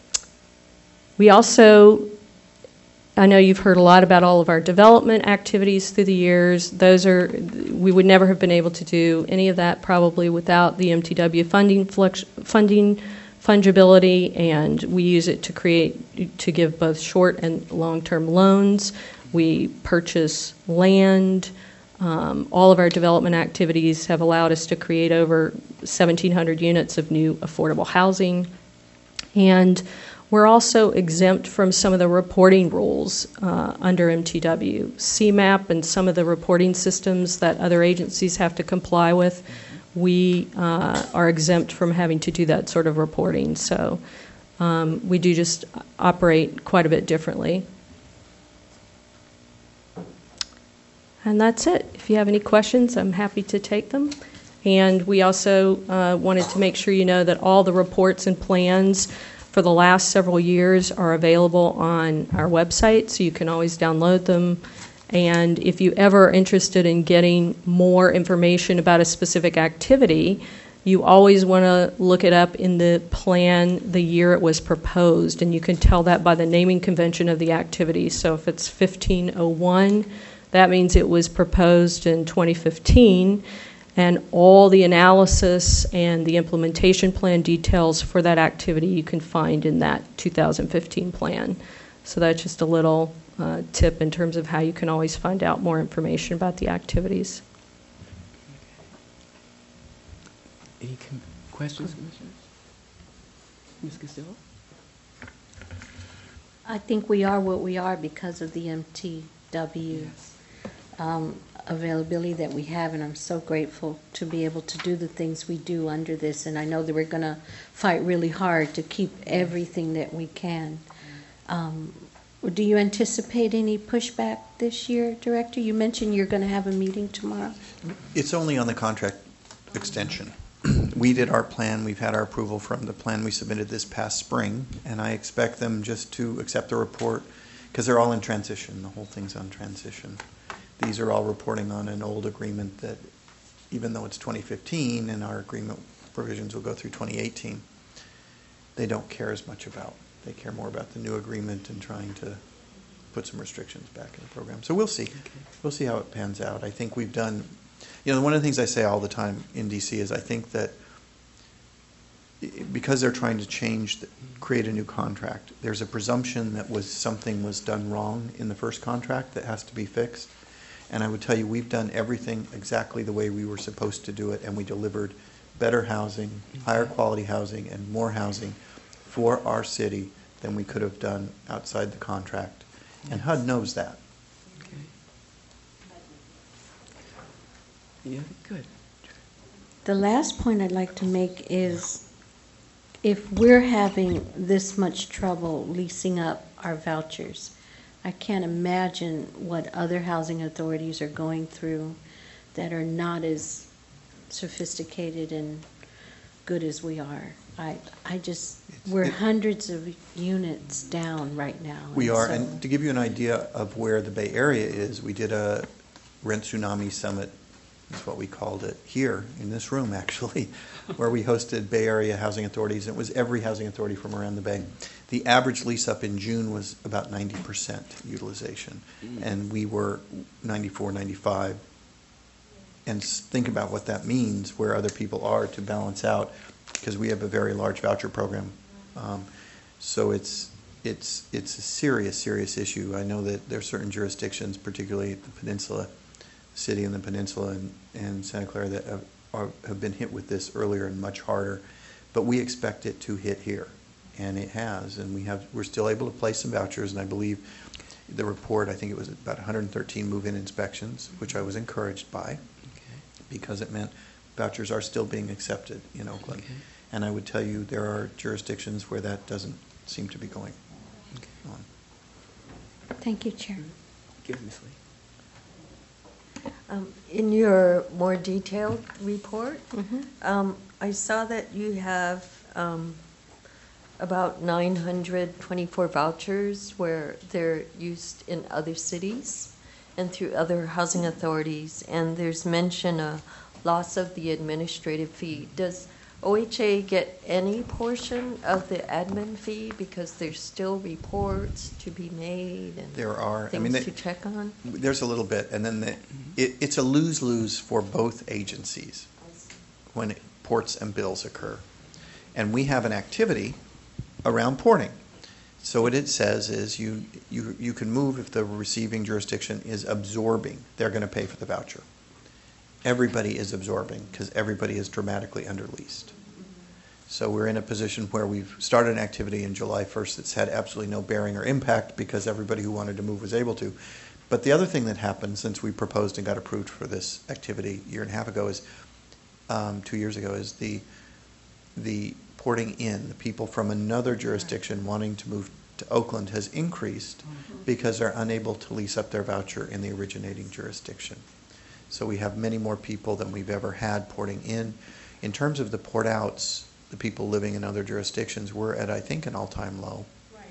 we also, I know you've heard a lot about all of our development activities through the years. Those are, we would never have been able to do any of that probably without the M T W funding flex, funding fungibility, and we use it to create, to give both short and long-term loans. We purchase land. Um, all of our development activities have allowed us to create over seventeen hundred units of new affordable housing. And we're also exempt from some of the reporting rules uh, under M T W. C MAP and some of the reporting systems that other agencies have to comply with, we uh, are exempt from having to do that sort of reporting. So um, we do just operate quite a bit differently. And that's it. If you have any questions, I'm happy to take them. And we also uh, wanted to make sure you know that all the reports and plans for the last several years are available on our website, so you can always download them. And if you ever are interested in getting more information about a specific activity, you always want to look it up in the plan the year it was proposed, and you can tell that by the naming convention of the activity. So if it's fifteen oh one, that means it was proposed in twenty fifteen, and all the analysis and the implementation plan details for that activity you can find in that two thousand fifteen plan. So that's just a little uh, tip in terms of how you can always find out more information about the activities. Any com- questions, Commissioners? Miz Castillo? I think we are what we are because of the M T W Yes. um, availability that we have, and I'm so grateful to be able to do the things we do under this, and I know that we're going to fight really hard to keep everything that we can. Um, do you anticipate any pushback this year, Director? You mentioned you're going to have a meeting tomorrow. It's only on the contract extension. We did our plan. We've had our approval from the plan we submitted this past spring, and I expect them just to accept the report because they're all in transition. The whole thing's on transition. These are all reporting on an old agreement that, even though it's twenty fifteen and our agreement provisions will go through twenty eighteen, they don't care as much about. They care more about the new agreement and trying to put some restrictions back in the program. So we'll see. Okay. We'll see how it pans out. I think we've done, you know, one of the things I say all the time in D C is I think that because they're trying to change, the- create a new contract, there's a presumption that was something was done wrong in the first contract that has to be fixed. And I would tell you, we've done everything exactly the way we were supposed to do it, and we delivered better housing, higher quality housing, and more housing for our city than we could have done outside the contract. And H U D knows that. Okay. Yeah, good. The last point I'd like to make is if we're having this much trouble leasing up our vouchers, I can't imagine what other housing authorities are going through that are not as sophisticated and good as we are. I, I just, we're it- hundreds of units down right now. We are, so- and to give you an idea of where the Bay Area is, we did a Rent Tsunami Summit, is what we called it, here, in this room, actually, where we hosted Bay Area housing authorities, and it was every housing authority from around the Bay. The average lease-up in June was about ninety percent utilization, and we were ninety-four, ninety-five. And s- think about what that means, where other people are to balance out, because we have a very large voucher program. Um, So it's, it's, it's a serious, serious issue. I know that there are certain jurisdictions, particularly the peninsula, city and the peninsula and, and Santa Clara, that have, are, have been hit with this earlier and much harder. But we expect it to hit here, and it has. And we have, we're still able to place some vouchers, and I believe the report, I think it was about one hundred thirteen move-in inspections, which I was encouraged by, Okay. because it meant vouchers are still being accepted in Oakland. Okay. And I would tell you, there are jurisdictions where that doesn't seem to be going Okay. on. Thank you, Chair. Give Miz Lee. Um, In your more detailed report, Mhm. um, I saw that you have um, about nine hundred twenty-four vouchers where they're used in other cities and through other housing authorities, and there's mention of loss of the administrative fee. Does O H A get any portion of the admin fee because there's still reports to be made and There are, I mean, things they- to check on? there's a little bit, and then the, it, it's a lose-lose for both agencies when ports and bills occur. And we have an activity around porting. So what it says is you, you, you can move if the receiving jurisdiction is absorbing. They're going to pay for the voucher. Everybody is absorbing because everybody is dramatically underleased. So we're in a position where we've started an activity in July first that's had absolutely no bearing or impact because everybody who wanted to move was able to. But the other thing that happened since we proposed and got approved for this activity a year and a half ago is, um, two years ago, is the, the porting in, the people from another jurisdiction wanting to move to Oakland has increased because they're unable to lease up their voucher in the originating jurisdiction. So we have many more people than we've ever had porting in. In terms of the port outs, the people living in other jurisdictions, we're at, I think, an all-time low. Right.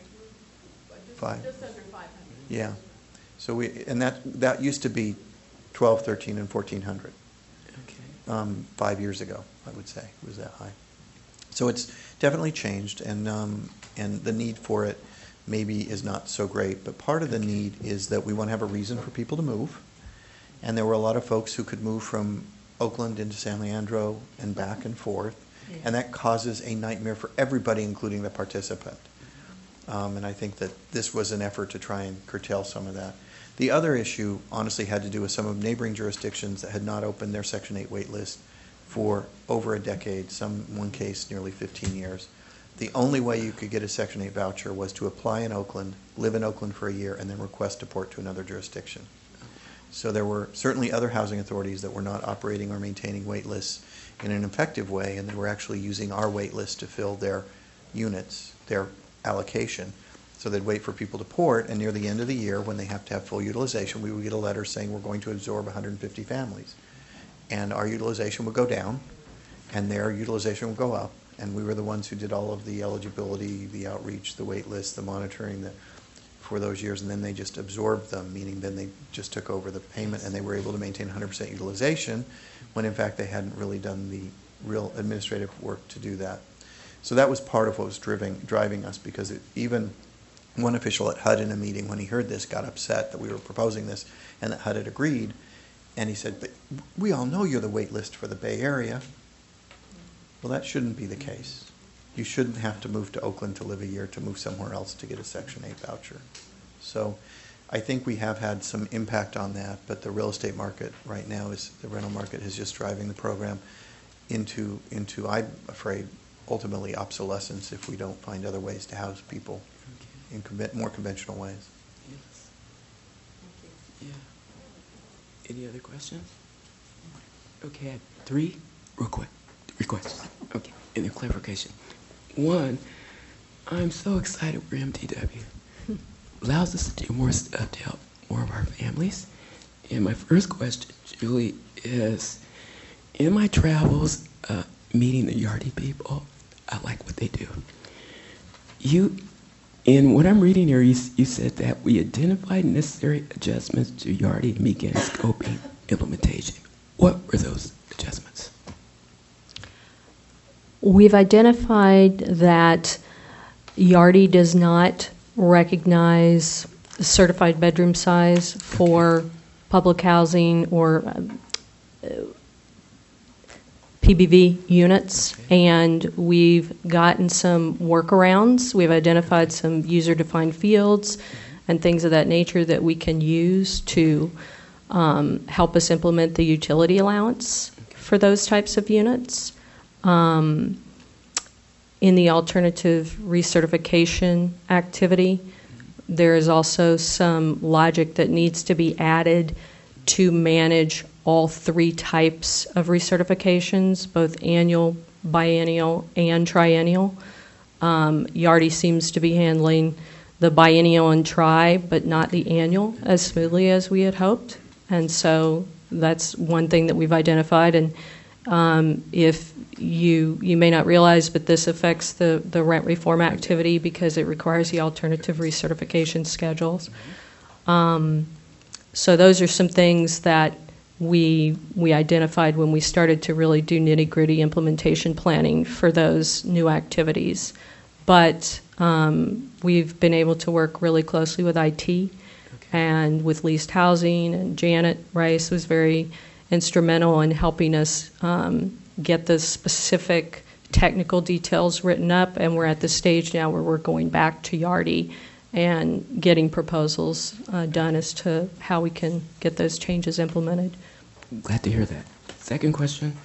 Five. Just under five hundred. Yeah. So we, and that, that used to be twelve, thirteen, and fourteen hundred. Okay. Um, five years ago, I would say, it was that high. So it's definitely changed, and, um, and the need for it maybe is not so great, but part of the need is that we want to have a reason for people to move. And there were a lot of folks who could move from Oakland into San Leandro and back and forth, and that causes a nightmare for everybody, including the participant. Um, and I think that this was an effort to try and curtail some of that. The other issue, honestly, had to do with some of neighboring jurisdictions that had not opened their Section eight wait list for over a decade, some, in one case, nearly fifteen years. The only way you could get a Section eight voucher was to apply in Oakland, live in Oakland for a year, and then request to port to another jurisdiction. So there were certainly other housing authorities that were not operating or maintaining wait lists in an effective way, and they were actually using our wait list to fill their units, their allocation. So they'd wait for people to port, and near the end of the year, when they have to have full utilization, we would get a letter saying we're going to absorb one hundred fifty families. And our utilization would go down, and their utilization would go up, and we were the ones who did all of the eligibility, the outreach, the wait list, the monitoring, the for those years, and then they just absorbed them, meaning then they just took over the payment and they were able to maintain one hundred percent utilization when in fact they hadn't really done the real administrative work to do that. So that was part of what was driving, driving us, because it, even one official at H U D in a meeting when he heard this got upset that we were proposing this and that H U D had agreed, and he said, but we all know you're the wait list for the Bay Area. Well, that shouldn't be the case. you shouldn't have to move to Oakland to live a year to move somewhere else to get a Section eight voucher. So I think we have had some impact on that, but the real estate market right now is, the rental market is just driving the program into, into I'm afraid, ultimately obsolescence if we don't find other ways to house people in conven- more conventional ways. Yes. Yeah. Any other questions? Okay, I have three requ- requests. Okay, and a clarification. One, I'm so excited we're M T W. Allows us to do more stuff to help more of our families. And my first question, Julie, is in my travels, uh, meeting the Yardi people, I like what they do. You, in what I'm reading here, you, you said that we identified necessary adjustments to Yardi and began scoping implementation. What were those adjustments? We've identified that Yardi does not recognize certified bedroom size for public housing or uh, P B V units, and we've gotten some workarounds. We've identified some user-defined fields and things of that nature that we can use to um, help us implement the utility allowance for those types of units. Um, in the alternative recertification activity, there is also some logic that needs to be added to manage all three types of recertifications, both annual, biennial, and triennial. Um, Yardi seems to be handling the biennial and tri, but not the annual as smoothly as we had hoped. And so that's one thing that we've identified. And um, if you you may not realize, but this affects the, the rent reform activity because it requires the alternative recertification schedules. Um, so those are some things that we we identified when we started to really do nitty-gritty implementation planning for those new activities. But um, we've been able to work really closely with I T okay. and with leased housing, and Janet Rice was very instrumental in helping us um, get the specific technical details written up, and we're at the stage now where we're going back to Yardi and getting proposals uh, done as to how we can get those changes implemented. Glad to hear that. Second question.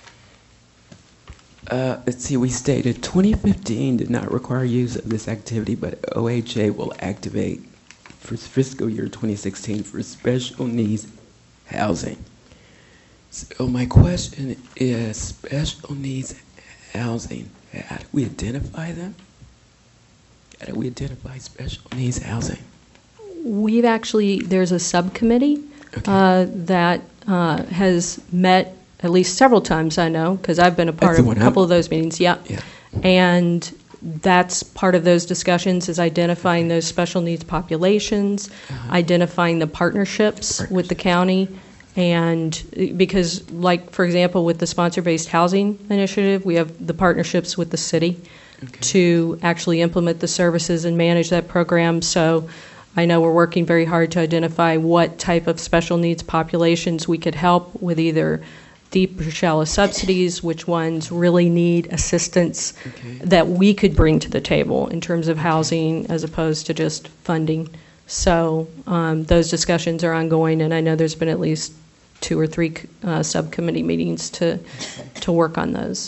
Uh, let's see, we stated twenty fifteen did not require use of this activity, but O H A will activate for fiscal year twenty sixteen for special needs housing. So my question is, special needs housing, how do we identify them? How do we identify special needs housing? We've actually, there's a subcommittee okay. uh, that uh, has met at least several times, I know, because I've been a part of a couple of those meetings. Yeah. yeah. And that's part of those discussions is identifying those special needs populations, uh-huh. identifying the partnerships, partnerships with the county. And because, like, for example, with the sponsor-based housing initiative, we have the partnerships with the city okay. to actually implement the services and manage that program. So I know we're working very hard to identify what type of special needs populations we could help with either deep or shallow subsidies, which ones really need assistance okay. that we could bring to the table in terms of housing as opposed to just funding. So um, those discussions are ongoing, and I know there's been at least two or three uh, subcommittee meetings to to work on those.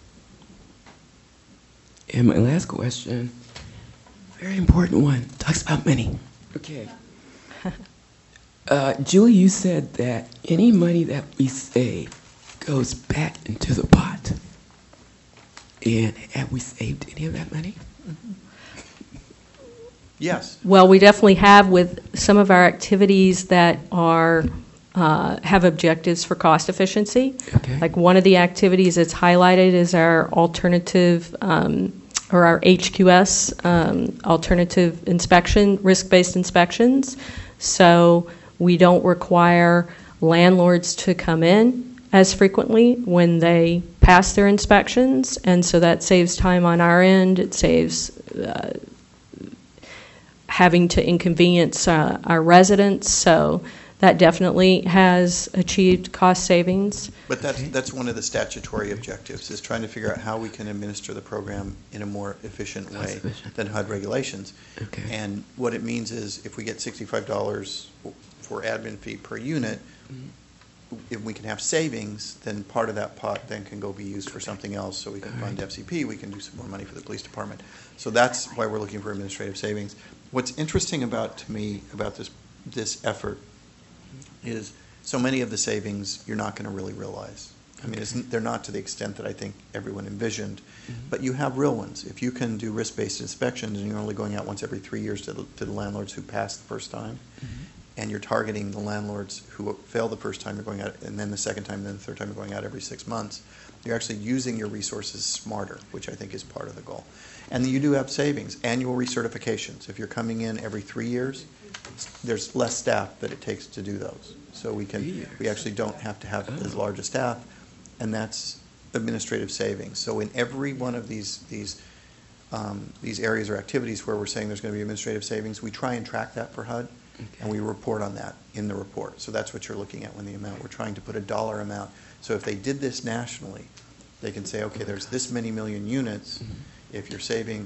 And my last question, very important one, talks about money. Okay. Uh, Julie, you said that any money that we save goes back into the pot. And have we saved any of that money? Mm-hmm. Yes. Well, we definitely have with some of our activities that are uh, have objectives for cost efficiency. Okay. Like one of the activities that's highlighted is our alternative um, or our H Q S, um, alternative inspection, risk-based inspections. So we don't require landlords to come in as frequently when they pass their inspections, and so that saves time on our end. It saves uh, having to inconvenience uh, our residents. So that definitely has achieved cost savings. But that's, that's one of the statutory objectives, is trying to figure out how we can administer the program in a more efficient way Cost-efficient. than H U D regulations. Okay. And what it means is, if we get sixty-five dollars for admin fee per unit, if we can have savings, then part of that pot then can go be used for something else. So we can fund F C P, we can do some more money for the police department. So that's why we're looking for administrative savings. What's interesting about, to me, about this, this effort is so many of the savings you're not going to really realize. I mean, it's, they're not to the extent that I think everyone envisioned, but you have real ones. If you can do risk-based inspections and you're only going out once every three years to the, to the landlords who passed the first time, and you're targeting the landlords who fail the first time you're going out, and then the second time, and then the third time you're going out every six months, you're actually using your resources smarter, which I think is part of the goal. And you do have savings, annual recertifications. If you're coming in every three years, there's less staff that it takes to do those. So we can, we actually don't have to have as large a staff, and that's administrative savings. So in every one of these, these, um, these areas or activities where we're saying there's going to be administrative savings, we try and track that for H U D. Okay. And we report on that in the report. So that's what you're looking at when the amount, we're trying to put a dollar amount. So if they did this nationally, they can say, okay, there's this many million units. Mm-hmm. If you're saving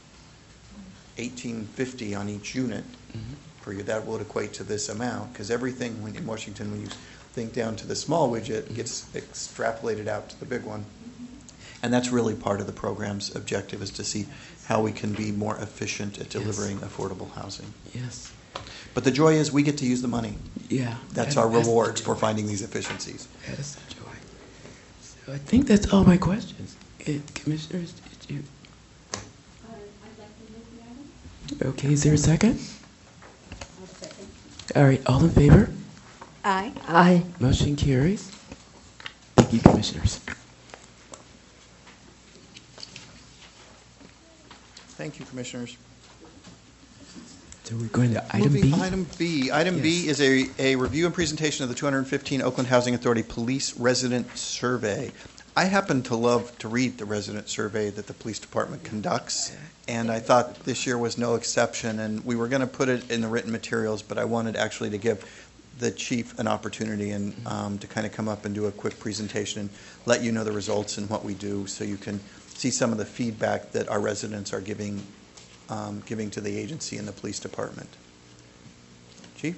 eighteen fifty on each unit, mm-hmm. per year, that would equate to this amount. Because everything when in Washington, when you think down to the small widget, mm-hmm. gets extrapolated out to the big one. And that's really part of the program's objective, is to see how we can be more efficient at delivering yes. affordable housing. Yes. But the joy is we get to use the money. Yeah. That's that, our that's reward for finding these efficiencies. That is the joy. So I think that's all my questions. Uh, commissioners, did you? Uh, I'd like to move the item. Okay, is there a second? I'll second. All right, all in favor? Aye. Aye. Motion carries. Thank you, commissioners. Thank you, commissioners. So we're going to item Moving B? Item B. Item Yes. B is a, a review and presentation of the two hundred fifteen Oakland Housing Authority Police Resident Survey. I happen to love to read the resident survey that the police department conducts, and I thought this year was no exception, and we were going to put it in the written materials, but I wanted actually to give the chief an opportunity and um, to kind of come up and do a quick presentation and let you know the results and what we do, so you can see some of the feedback that our residents are giving um, giving to the agency and the police department. Chief?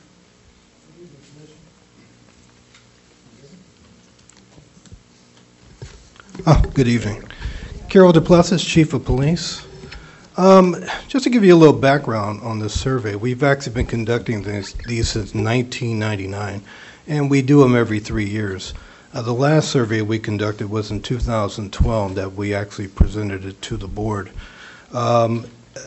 Oh, good evening. Carol DePlessis, Chief of Police. Um, just to give you a little background on this survey, we've actually been conducting this, these since nineteen ninety-nine, and we do them every three years. Uh, the last survey we conducted was in two thousand twelve that we actually presented it to the board. Um,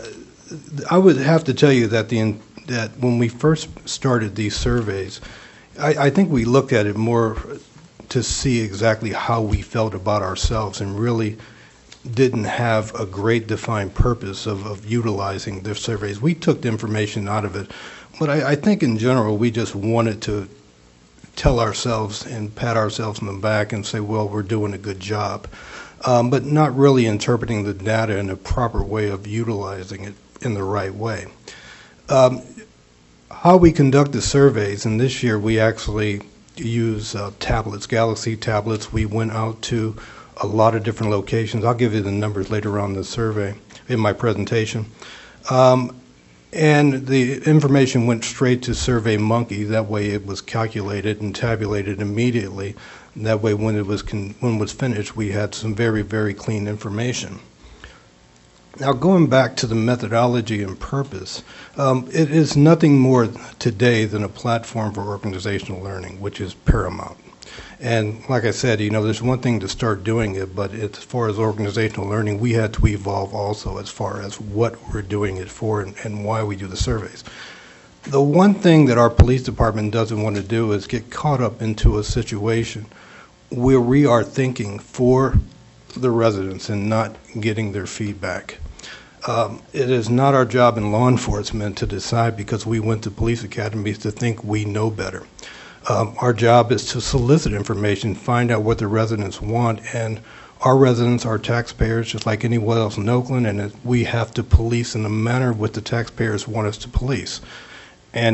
I would have to tell you that the that when we first started these surveys, I, I think we looked at it more to see exactly how we felt about ourselves, and really didn't have a great defined purpose of, of utilizing the surveys. We took the information out of it, but I, I think in general we just wanted to tell ourselves and pat ourselves on the back and say, well, we're doing a good job, um, but not really interpreting the data in a proper way of utilizing it in the right way. Um, how we conduct the surveys, and this year we actually use uh, tablets, Galaxy tablets. We went out to a lot of different locations. I'll give you the numbers later on in the survey, in my presentation. Um, and the information went straight to SurveyMonkey. That way it was calculated and tabulated immediately. That way when it was, con when it was finished, we had some very, very clean information. Now, going back to the methodology and purpose, um, it is nothing more today than a platform for organizational learning, which is paramount. And like I said, you know, there's one thing to start doing it, but as far as organizational learning, we had to evolve also as far as what we're doing it for and, and why we do the surveys. The one thing that our police department doesn't want to do is get caught up into a situation where we are thinking for the residents and not getting their feedback. Um, it is not our job in law enforcement to decide because we went to police academies to think we know better. Um, our job is to solicit information, find out what the residents want, and our residents are taxpayers just like anyone else in Oakland, and we have to police in the manner what the taxpayers want us to police. And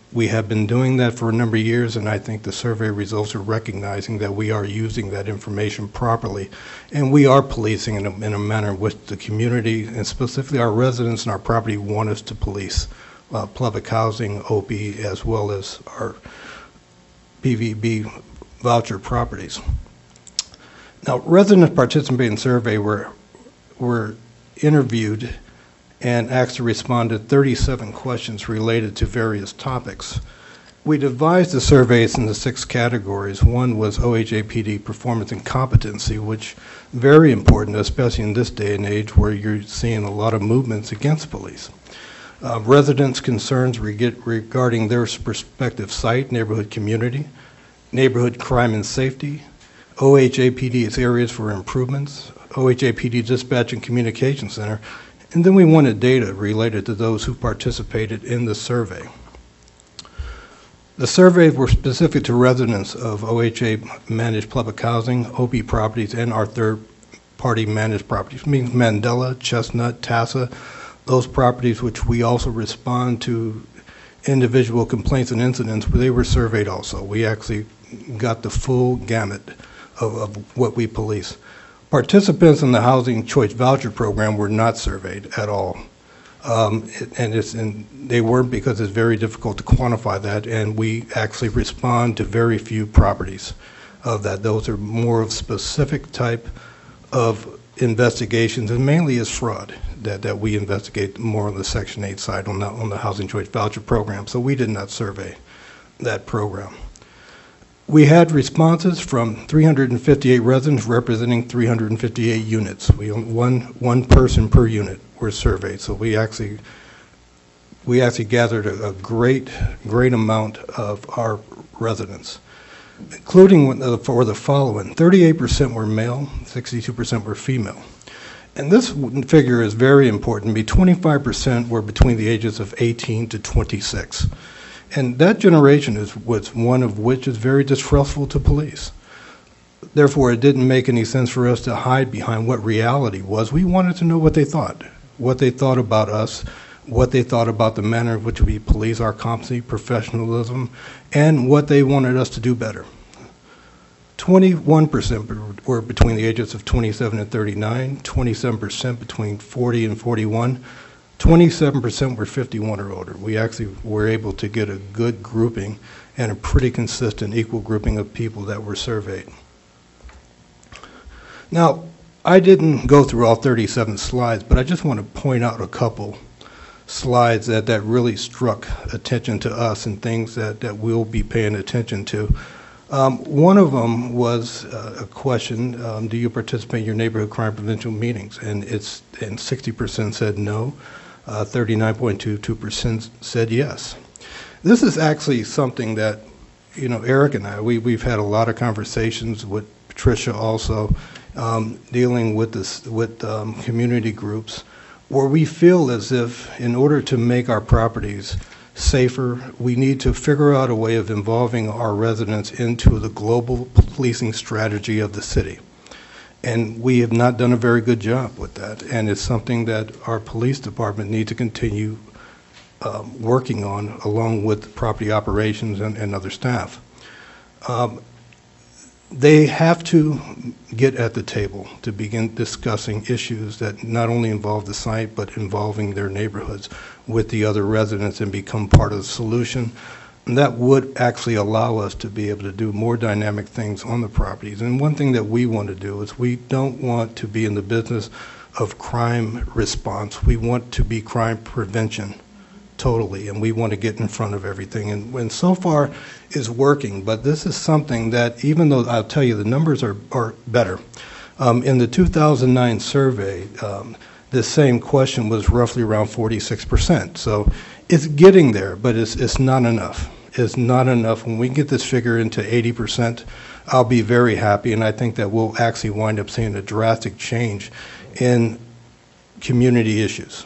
We have been doing that for a number of years, and I think the survey results are recognizing that we are using that information properly, and we are policing in a, in a manner in which the community, and specifically our residents and our property, want us to police. Uh, public housing, O P, as well as our P V B voucher properties. Now, residents participating in the survey were, were interviewed and asked to respond to thirty-seven questions related to various topics. We devised the surveys into six categories. One was O H A P D performance and competency, which very important, especially in this day and age where you're seeing a lot of movements against police. Uh, residents' concerns reg regarding their prospective site, neighborhood community, neighborhood crime and safety, O H A P D's areas for improvements, O H A P D Dispatch and Communication Center, and then we wanted data related to those who participated in the survey. The surveys were specific to residents of O H A managed public housing, O P properties, and our third-party managed properties, means Mandela, Chestnut, Tassa, those properties which we also respond to individual complaints and incidents, but they were surveyed also. We actually got the full gamut of, of what we police. Participants in the Housing Choice Voucher Program were not surveyed at all. Um, it, and, it's, and they weren't because it's very difficult to quantify that, and we actually respond to very few properties of that. Those are more of specific type of investigations, and mainly is fraud that, that we investigate more on the Section eight side on the, on the Housing Choice Voucher Program, so we did not survey that program. We had responses from three hundred fifty-eight residents representing three hundred fifty-eight units. We only, one one person per unit were surveyed, so we actually we actually gathered a, a great great amount of our residents, including for the following: thirty-eight percent were male, sixty-two percent were female. And this figure is very important. Be twenty-five percent were between the ages of eighteen to twenty-six. And that generation is was one of which is very distrustful to police. Therefore, it didn't make any sense for us to hide behind what reality was. We wanted to know what they thought, what they thought about us, what they thought about the manner in which we police, our competency, professionalism, and what they wanted us to do better. twenty-one percent were between the ages of twenty-seven and thirty-nine, twenty-seven percent between forty and forty-one, twenty-seven percent were fifty-one or older. We actually were able to get a good grouping and a pretty consistent equal grouping of people that were surveyed. Now, I didn't go through all thirty-seven slides, but I just want to point out a couple slides that, that really struck attention to us and things that, that we'll be paying attention to. Um, one of them was uh, a question, um, do you participate in your neighborhood crime prevention meetings? And it's and sixty percent said no. Uh, thirty-nine point two two percent said yes. This is actually something that, you know, Eric and I, we, we've had a lot of conversations with Patricia also, um, dealing with this, with um, community groups, where we feel as if in order to make our properties safer, we need to figure out a way of involving our residents into the global policing strategy of the city. And we have not done a very good job with that, and it's something that our police department needs to continue um, working on along with property operations and, and other staff. Um, they have to get at the table to begin discussing issues that not only involve the site but involving their neighborhoods with the other residents and become part of the solution. And that would actually allow us to be able to do more dynamic things on the properties. And one thing that we want to do is we don't want to be in the business of crime response. We want to be crime prevention totally, and we want to get in front of everything. And, and so far is working, but this is something that, even though I'll tell you the numbers are, are better. Um, in the two thousand nine survey, um, this same question was roughly around forty-six percent. So it's getting there, but it's, it's not enough. It's not enough. When we get this figure into eighty percent, I'll be very happy, and I think that we'll actually wind up seeing a drastic change in community issues.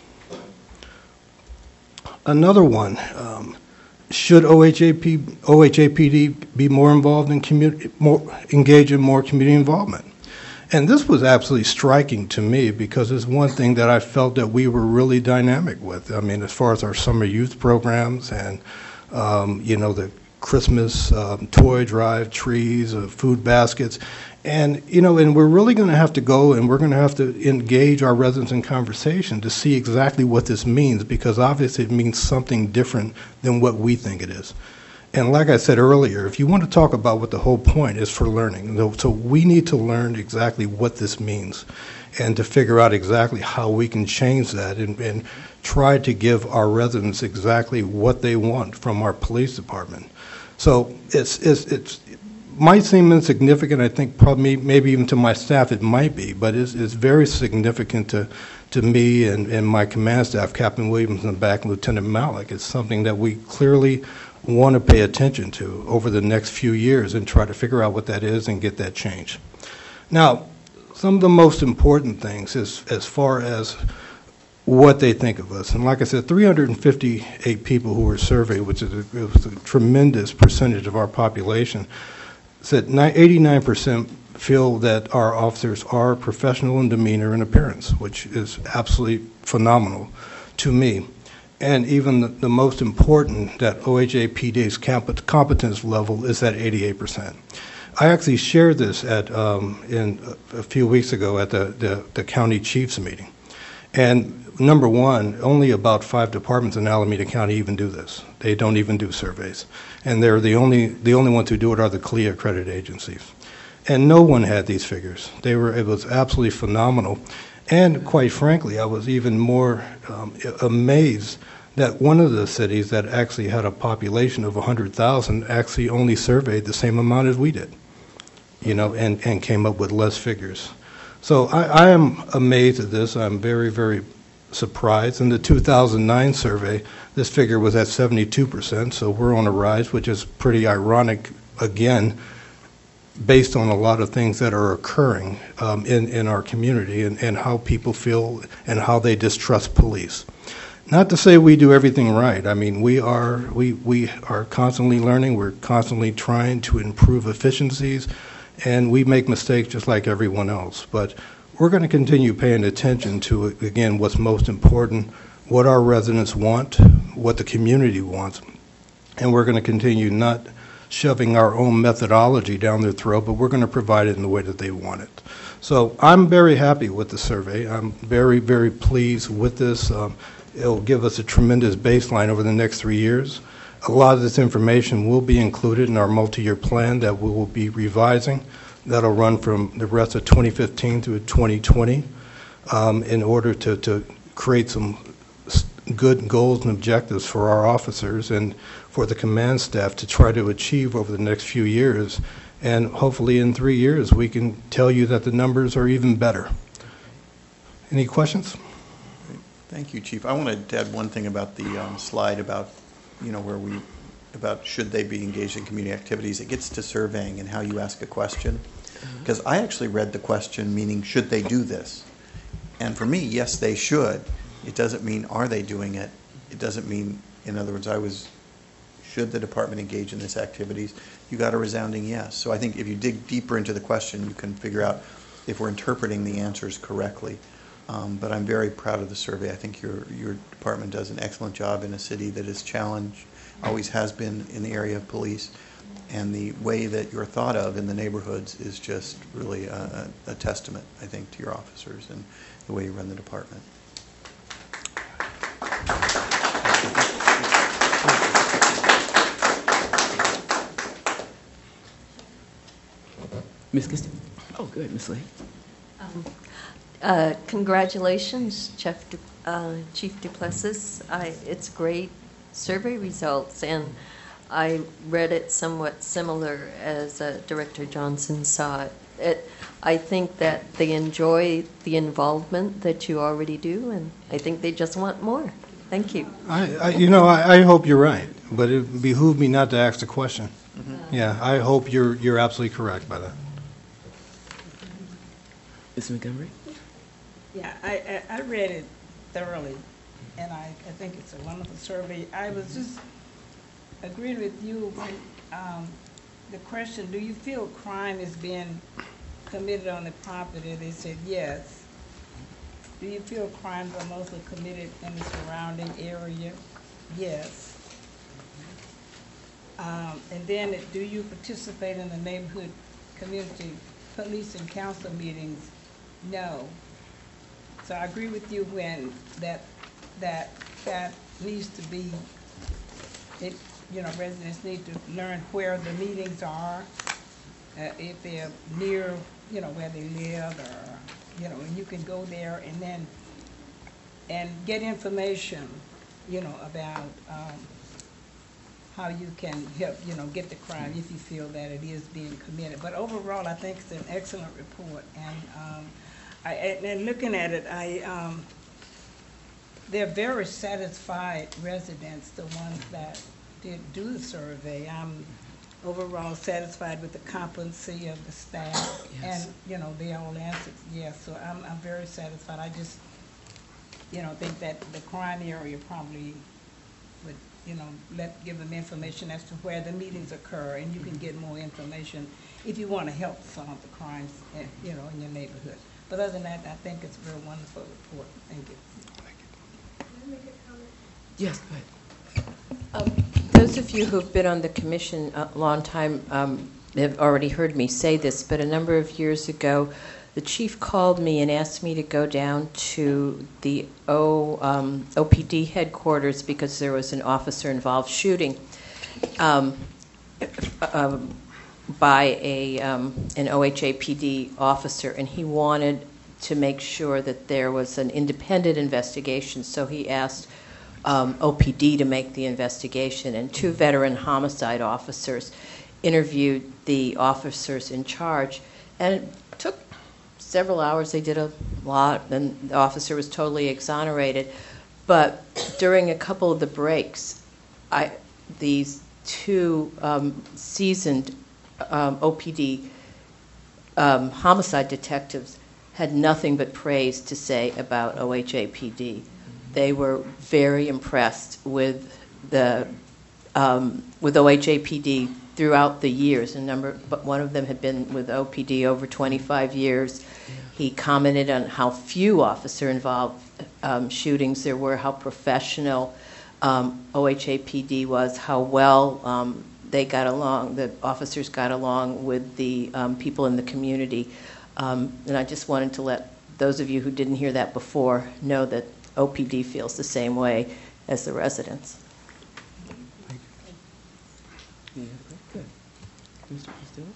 Another one, um, should O H A P, O H A P D be more involved in community, more engage in more community involvement? And this was absolutely striking to me because it's one thing that I felt that we were really dynamic with. I mean, as far as our summer youth programs and um, you know, the Christmas um, toy drive, trees, uh, food baskets. And, you know, and we're really going to have to go and we're going to have to engage our residents in conversation to see exactly what this means, because obviously it means something different than what we think it is. And like I said earlier, if you want to talk about what the whole point is for learning, so we need to learn exactly what this means and to figure out exactly how we can change that and, and try to give our residents exactly what they want from our police department. So it's, it's, it's might seem insignificant. I think probably maybe even to my staff it might be, but it's, it's very significant to to me and, and my command staff, Captain Williams in the back and Lieutenant Malik. It's something that we clearly want to pay attention to over the next few years and try to figure out what that is and get that change. Now, some of the most important things is as far as what they think of us. And like I said, three hundred fifty-eight people who were surveyed, which is a, it was a tremendous percentage of our population, said eighty-nine percent feel that our officers are professional in demeanor and appearance, which is absolutely phenomenal to me. And even the, the most important, that O H A P D's competence level is at eighty-eight percent. I actually shared this at um, in a, a few weeks ago at the, the, the county chiefs meeting. And number one, only about five departments in Alameda County even do this. They don't even do surveys. And they're the only the only ones who do it are the C L E A accredited agencies. And no one had these figures. They were it was absolutely phenomenal. And quite frankly, I was even more um, amazed that one of the cities that actually had a population of one hundred thousand actually only surveyed the same amount as we did, you know, and, and came up with less figures. So I, I am amazed at this. I'm very, very surprised. In the two thousand nine survey, this figure was at seventy-two percent, so we're on a rise, which is pretty ironic, again, based on a lot of things that are occurring um, in, in our community and, and how people feel and how they distrust police. Not to say we do everything right. I mean, we are, we, we are constantly learning. We're constantly trying to improve efficiencies, and we make mistakes just like everyone else. But we're going to continue paying attention to, again, what's most important, what our residents want, what the community wants, and we're going to continue not shoving our own methodology down their throat, but we're going to provide it in the way that they want it. So I'm very happy with the survey. I'm very, very pleased with this. Um, it'll give us a tremendous baseline over the next three years. A lot of this information will be included in our multi-year plan that we will be revising. That'll run from the rest of twenty fifteen through twenty twenty um, in order to, to create some good goals and objectives for our officers and for the command staff to try to achieve over the next few years. And hopefully in three years we can tell you that the numbers are even better. Any questions? Thank you, Chief. I wanted to add one thing about the um, slide about, you know, where we, about should they be engaged in community activities. It gets to surveying and how you ask a question. Because I actually read the question meaning, should they do this? And for me, yes, they should. It doesn't mean, are they doing it? It doesn't mean, in other words, I was, should the department engage in these activities? You got a resounding yes. So I think if you dig deeper into the question, you can figure out if we're interpreting the answers correctly. Um, but I'm very proud of the survey. I think your your department does an excellent job in a city that is challenged, always has been in the area of police. And the way that you're thought of in the neighborhoods is just really a, a testament, I think, to your officers and the way you run the department. Miz Kiston? Oh, good, Miz Lee. Um, uh, congratulations, Chief, Du uh, Chief Duplessis. I, it's great survey results, and I read it somewhat similar as uh, Director Johnson saw it. it. I think that they enjoy the involvement that you already do, and I think they just want more. Thank you. I, I you know, I, I hope you're right, but it behooved me not to ask the question. Mm-hmm. Yeah, I hope you're you're absolutely correct by that. Miz Montgomery? Yeah, I, I, I read it thoroughly, and I, I think it's a wonderful survey. I was just agreeing with you when um, the question, do you feel crime is being committed on the property? They said yes. Do you feel crimes are mostly committed in the surrounding area? Yes. Um, And then, do you participate in the neighborhood community police and council meetings? No. So I agree with you when that, that, that needs to be, it, you know, residents need to learn where the meetings are, uh, if they're near, you know, where they live, or, you know, and you can go there and then, and get information, you know, about, um, how you can help, you know, get the crime if you feel that it is being committed. But overall, I think it's an excellent report, and, um, I, and and looking at it, I, um, they're very satisfied residents, the ones that did do the survey. I'm overall satisfied with the competency of the staff. Yes. And, you know, they all answered yes, so I'm, I'm very satisfied. I just, you know, think that the crime area probably would, you know, let, give them information as to where the meetings occur, and you can get more information if you want to help solve the crimes, in, you know, in your neighborhood. But other than that, I think it's a very wonderful report. Thank you. Can I make a comment? Yes, go ahead. Um, Those of you who've been on the commission a long time um, have already heard me say this, but a number of years ago, the chief called me and asked me to go down to the o, um, O P D headquarters because there was an officer-involved shooting um, um, by a um, an O H A P D officer, and he wanted to make sure that there was an independent investigation, so he asked Um, O P D to make the investigation, and two veteran homicide officers interviewed the officers in charge, and it took several hours. They did a lot, and the officer was totally exonerated. But during a couple of the breaks, I, these two um, seasoned um, O P D um, homicide detectives had nothing but praise to say about O H A P D. They were very impressed with the um, with O H A P D throughout the years. A number, but one of them had been with O P D over twenty-five years. He commented on how few officer-involved um, shootings there were, how professional um, O H A P D was, how well um, they got along. The officers got along with the um, people in the community. Um, and I just wanted to let those of you who didn't hear that before know that O P D feels the same way as the residents. Yeah, good. Mister Castillo?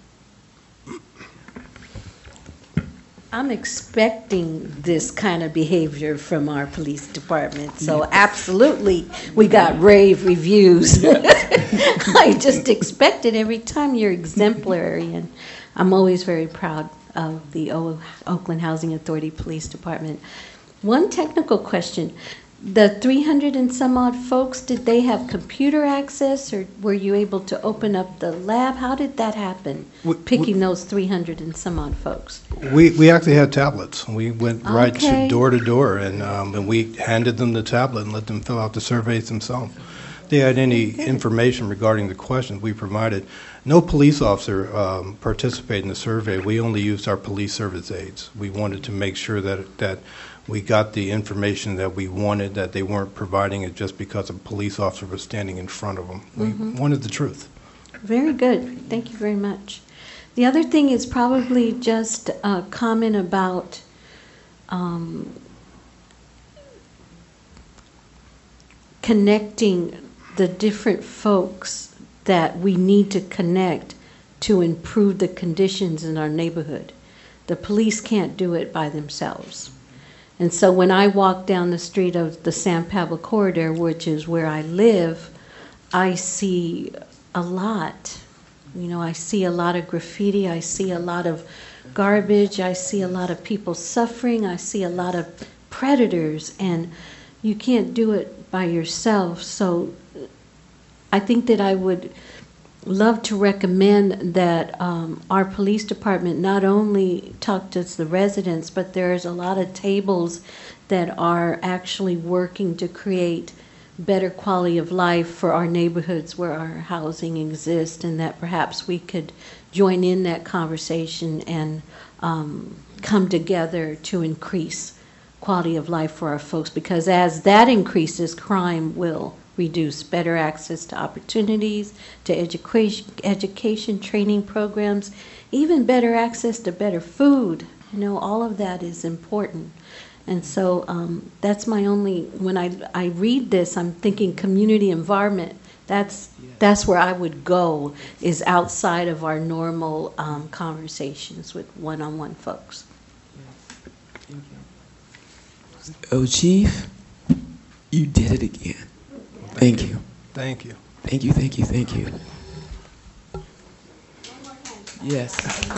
I'm expecting this kind of behavior from our police department, so absolutely, we got rave reviews. I just expect it every time. You're exemplary, and I'm always very proud of the o- Oakland Housing Authority Police Department. One technical question. The three hundred and some odd folks, did they have computer access, or were you able to open up the lab? How did that happen, We- picking those three hundred and some odd folks? We, we actually had tablets. We went right Okay. to door to door, and, um, and we handed them the tablet and let them fill out the surveys themselves. If they had any information regarding the questions we provided. No police officer um, participated in the survey. We only used our police service aides. We wanted to make sure that, that we got the information that we wanted, that they weren't providing it just because a police officer was standing in front of them. We Mhm. wanted the truth. Very good. Thank you very much. The other thing is probably just a comment about um, connecting the different folks that we need to connect to improve the conditions in our neighborhood. The police can't do it by themselves. And so when I walk down the street of the San Pablo corridor, which is where I live, I see a lot. You know, I see a lot of graffiti, I see a lot of garbage, I see a lot of people suffering, I see a lot of predators, and you can't do it by yourself. So I think that I would love to recommend that um, our police department not only talk to the residents, but there's a lot of tables that are actually working to create better quality of life for our neighborhoods where our housing exists, and that perhaps we could join in that conversation and um, come together to increase quality of life for our folks, because as that increases, crime will reduce, better access to opportunities, to education, education, training programs, even better access to better food. You know, all of that is important. And so um, that's my only, when I, I read this, I'm thinking community environment. That's, that's where I would go, is outside of our normal um, conversations with one-on-one folks. Oh, Chief, you did it again. Thank you. Thank you. Thank you, thank you, thank you. Yes.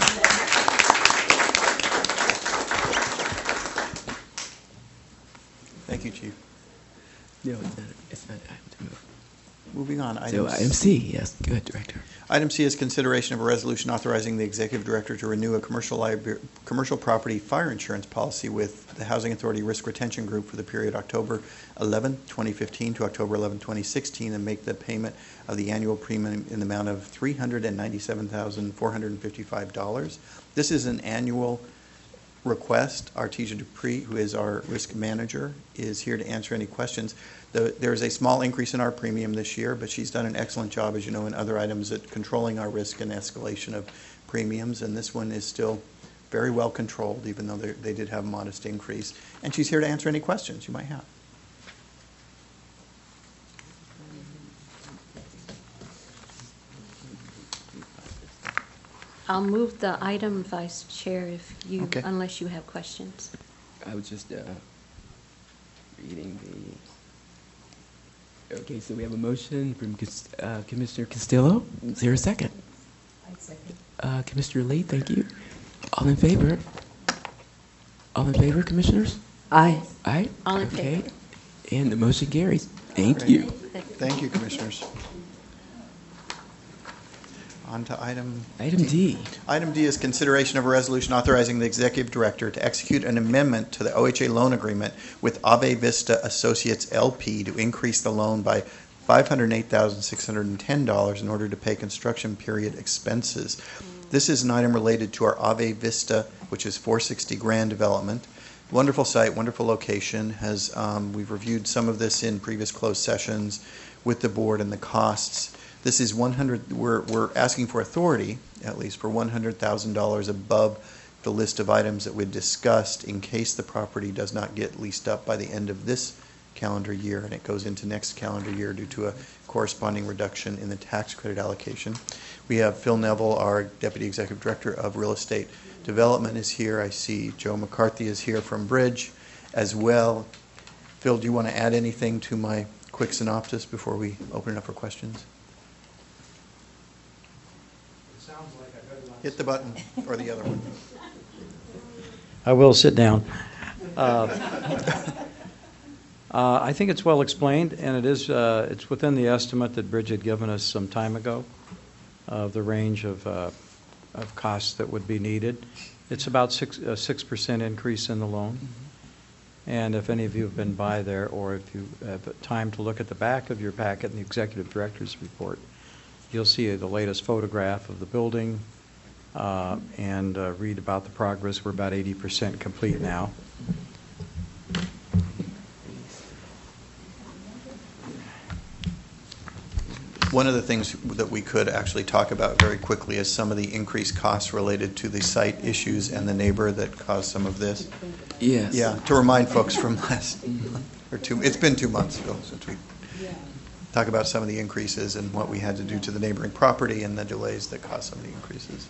Thank you, Chief. No, it's not. It's not. I have to move. Moving on. So Item item C, yes. Go ahead, Director. Item C is consideration of a resolution authorizing the executive director to renew a commercial liability, commercial property fire insurance policy with the Housing Authority Risk Retention Group for the period October eleventh, twenty fifteen to October eleventh, twenty sixteen, and make the payment of the annual premium in the amount of three hundred ninety-seven thousand four hundred fifty-five dollars. This is an annual request. Artesia Dupree, who is our risk manager, is here to answer any questions. The, there is a small increase in our premium this year, but she's done an excellent job, as you know, in other items at controlling our risk and escalation of premiums, and this one is still very well controlled, even though they did have a modest increase. And she's here to answer any questions you might have. I'll move the item, Vice Chair, if you, Okay. unless you have questions. I was just uh, reading the. Okay, so we have a motion from uh, Commissioner Castillo. Is there a second? I second. Uh, Commissioner Lee, thank you. All in favor? All in favor, Commissioners? Aye. Aye? All in Okay. favor. And the motion carries. Thank Great. you. Thank you, Commissioners. On to item Item D. Item D is consideration of a resolution authorizing the executive director to execute an amendment to the O H A loan agreement with Ave Vista Associates L P to increase the loan by five hundred eight thousand six hundred ten dollars in order to pay construction period expenses. This is an item related to our Ave Vista, which is four sixty Grand development. Wonderful site, wonderful location. Has um, we've reviewed some of this in previous closed sessions with the board and the costs. This is one hundred. We're we're asking for authority, at least, for one hundred thousand dollars above the list of items that we discussed, in case the property does not get leased up by the end of this calendar year, and it goes into next calendar year due to a corresponding reduction in the tax credit allocation. We have Phil Neville, our Deputy Executive Director of Real Estate Development, is here. I see Joe McCarthy is here from Bridge as well. Phil, do you want to add anything to my quick synopsis before we open it up for questions? Hit the button, or the other one. I will sit down. Uh, uh, I think it's well explained, and it is uh, it's within the estimate that Bridge had given us some time ago of the range of uh, of costs that would be needed. It's about six a six percent increase in the loan. And if any of you have been by there, or if you have time to look at the back of your packet in the Executive Director's report, you'll see the latest photograph of the building. Uh, and uh, read about the progress. We're about eighty percent complete now. One of the things that we could actually talk about very quickly is some of the increased costs related to the site issues and the neighbor that caused some of this. Yes. Yeah, to remind folks from last, or two, it's been two months ago since we talk about some of the increases and what we had to do to the neighboring property and the delays that caused some of the increases.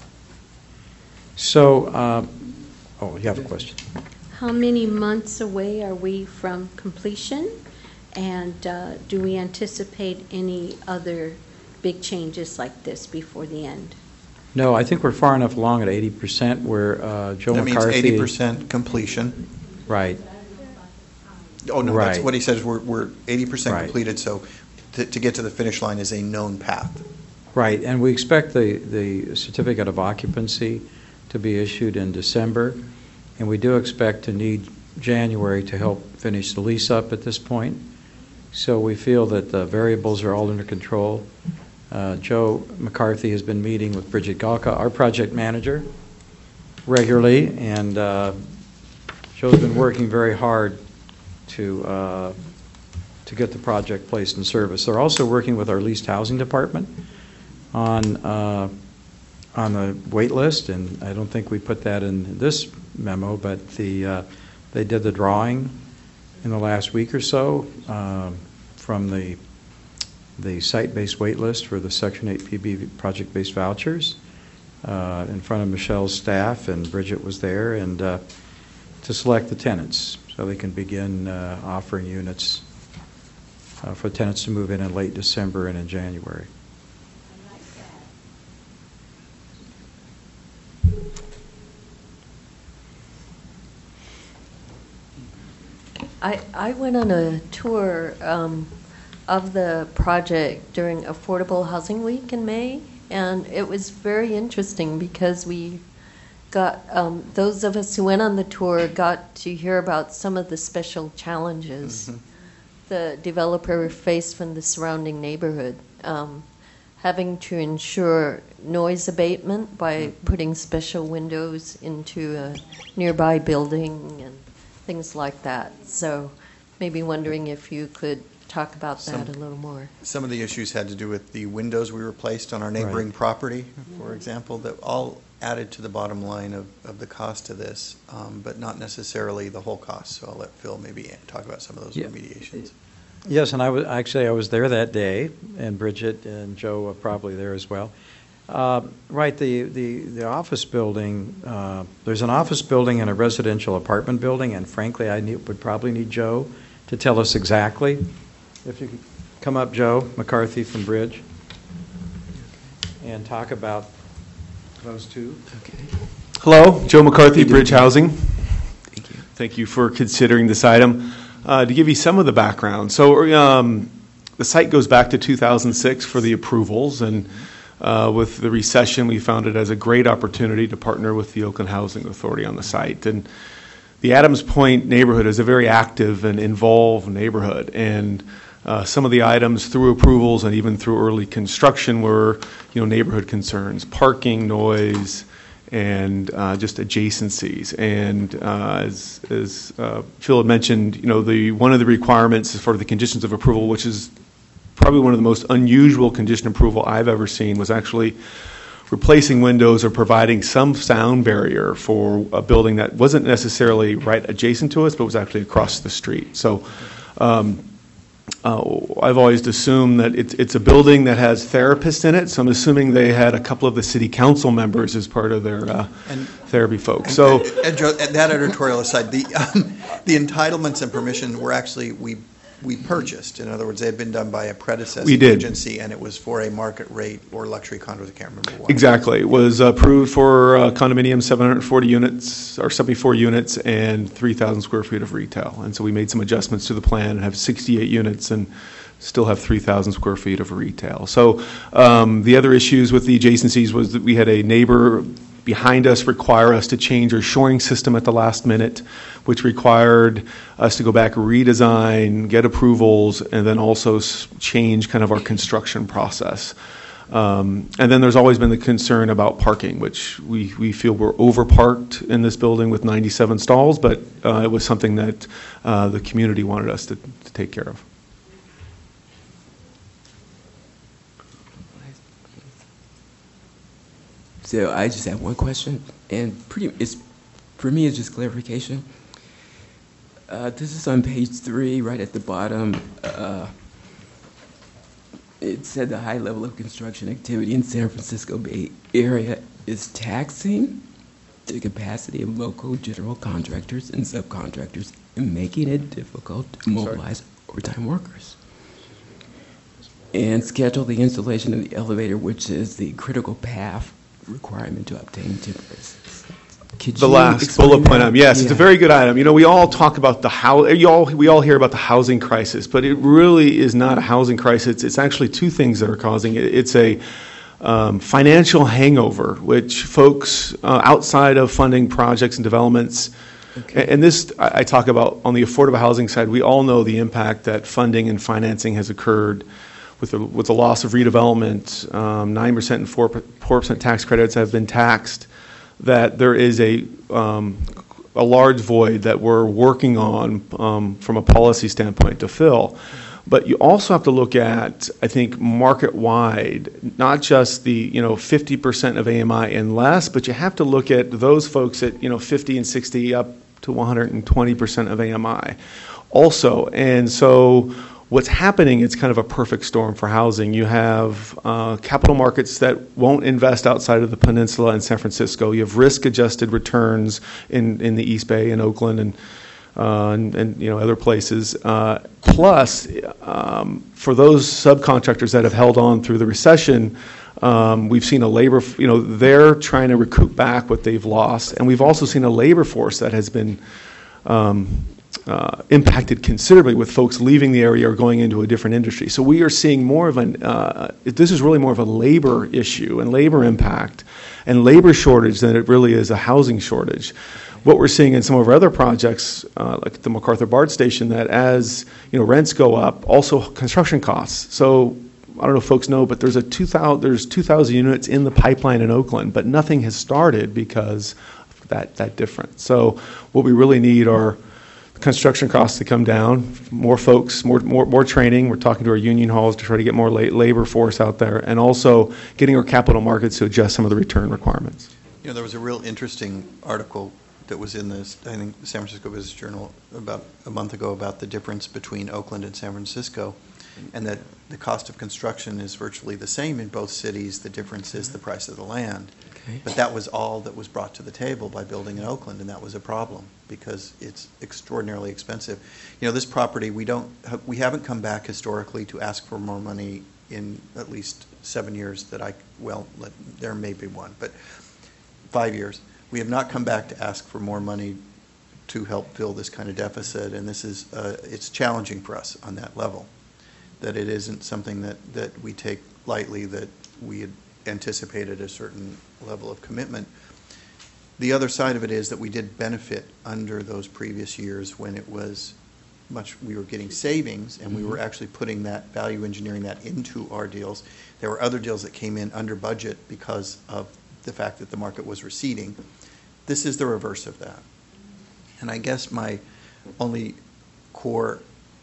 So, uh, oh, you have a question? How many months away are we from completion? And uh, do we anticipate any other big changes like this before the end? No, I think we're far enough along at eighty percent where uh, Joe That McCarthy... means eighty percent completion. Right. Oh, no, that's Right. what he says, we're, we're eighty percent Right. completed, so to, to get to the finish line is a known path. Right, and we expect the, the certificate of occupancy to be issued in December, and we do expect to need January to help finish the lease up at this point. So we feel that the variables are all under control. Uh, Joe McCarthy has been meeting with Bridget Galka, our project manager, regularly, and uh, Joe's been working very hard to uh, to get the project placed in service. They're also working with our leased housing department on uh, on the wait list, and I don't think we put that in this memo, but the uh, they did the drawing in the last week or so um, from the the site-based wait list for the Section eight P B project-based vouchers uh, in front of Michelle's staff, and Bridget was there, and uh, to select the tenants so they can begin uh, offering units uh, for tenants to move in in late December and in January. I, I went on a tour um, of the project during Affordable Housing Week in May, and it was very interesting because we got, um, those of us who went on the tour got to hear about some of the special challenges mm-hmm. the developer faced from the surrounding neighborhood, um, having to ensure noise abatement by mm-hmm. putting special windows into a nearby building and things like that. So maybe wondering if you could talk about some, that a little more. Some of the issues had to do with the windows we replaced on our neighboring right. property, for example, that all added to the bottom line of, of the cost of this, um, but not necessarily the whole cost. So I'll let Phil maybe talk about some of those yeah. remediations. Yes, and I was actually I was there that day, and Bridget and Joe were probably there as well. Uh, right, the, the, the office building, uh, there's an office building and a residential apartment building, and frankly, I need, would probably need Joe to tell us exactly. If you could come up, Joe McCarthy from Bridge, and talk about those two. Okay. Hello, Joe McCarthy, Bridge Housing. Thank you. Thank you for considering this item. Uh, to give you some of the background, so um, the site goes back to two thousand six for the approvals, and Uh, with the recession, we found it as a great opportunity to partner with the Oakland Housing Authority on the site. And the Adams Point neighborhood is a very active and involved neighborhood. And uh, some of the items through approvals and even through early construction were, you know, neighborhood concerns, parking, noise, and uh, just adjacencies. And uh, as, as uh, Phil had mentioned, you know, the one of the requirements for the conditions of approval, which is probably one of the most unusual condition approval I've ever seen, was actually replacing windows or providing some sound barrier for a building that wasn't necessarily right adjacent to us, but was actually across the street. So um, uh, I've always assumed that it's, it's a building that has therapists in it, so I'm assuming they had a couple of the city council members as part of their uh, and, therapy folks. So and, and, and that editorial aside, the, um, the entitlements and permission were actually, we we purchased. In other words, they had been done by a predecessor agency, and it was for a market rate or luxury condos. I can't remember what. Exactly. It was approved for uh, condominium, seven hundred forty units, or seventy-four units, and three thousand square feet of retail. And so we made some adjustments to the plan and have sixty-eight units and still have three thousand square feet of retail. So um, the other issues with the adjacencies was that we had a neighbor behind us require us to change our shoring system at the last minute, which required us to go back, redesign, get approvals, and then also change kind of our construction process. Um, and then there's always been the concern about parking, which we, we feel we're over-parked in this building with ninety-seven stalls, but uh, it was something that uh, the community wanted us to, to take care of. So I just have one question, and pretty it's for me it's just clarification. Uh, this is on page three, right at the bottom. Uh, it said the high level of construction activity in San Francisco Bay Area is taxing the capacity of local general contractors and subcontractors and making it difficult to mobilize overtime workers and schedule the installation of the elevator, which is the critical path requirement to obtain temporary. Could the you last bullet point item, yes, yeah. It's a very good item. You know, we all talk about the how you all we all hear about the housing crisis, but it really is not a housing crisis. It's, it's actually two things that are causing it. It's a um, financial hangover, which folks uh, outside of funding projects and developments. Okay. And this I, I talk about on the affordable housing side. We all know the impact that funding and financing has occurred. With the, with the loss of redevelopment, um, nine percent and four percent tax credits have been taxed, that there is a, um, a large void that we're working on um, from a policy standpoint to fill. But you also have to look at, I think, market-wide, not just the, you know, fifty percent of A M I and less, but you have to look at those folks at, you know, fifty and sixty up to one hundred twenty percent of A M I also. And so what's happening, it's kind of a perfect storm for housing. You have uh, capital markets that won't invest outside of the peninsula and San Francisco. You have risk-adjusted returns in, in the East Bay and Oakland and Uh, and, and you know other places. Uh, plus, um, for those subcontractors that have held on through the recession, um, we've seen a labor. You know they're trying to recoup back what they've lost, and we've also seen a labor force that has been um, uh, impacted considerably with folks leaving the area or going into a different industry. So we are seeing more of an. Uh, this is really more of a labor issue and labor impact and labor shortage than it really is a housing shortage. What we're seeing in some of our other projects, uh, like the MacArthur BART station, that as you know rents go up, also construction costs. So I don't know if folks know, but there's a two thousand there's two thousand units in the pipeline in Oakland, but nothing has started because of that that difference. So what we really need are construction costs to come down, more folks, more more more training. We're talking to our union halls to try to get more la- labor force out there, and also getting our capital markets to adjust some of the return requirements. You know, there was a real interesting article that was in this, I think, the San Francisco Business Journal about a month ago about the difference between Oakland and San Francisco, and that the cost of construction is virtually the same in both cities. The difference is the price of the land. Okay. But that was all that was brought to the table by building in Oakland, and that was a problem because it's extraordinarily expensive. You know, this property, we don't, we haven't come back historically to ask for more money in at least seven years that I, well, there may be one, but five years. We have not come back to ask for more money to help fill this kind of deficit, and this is, uh, it's challenging for us on that level, that it isn't something that, that we take lightly, that we had anticipated a certain level of commitment. The other side of it is that we did benefit under those previous years when it was much, we were getting savings, and we were actually putting that, value engineering that into our deals. There were other deals that came in under budget because of the fact that the market was receding. This is the reverse of that. And I guess my only core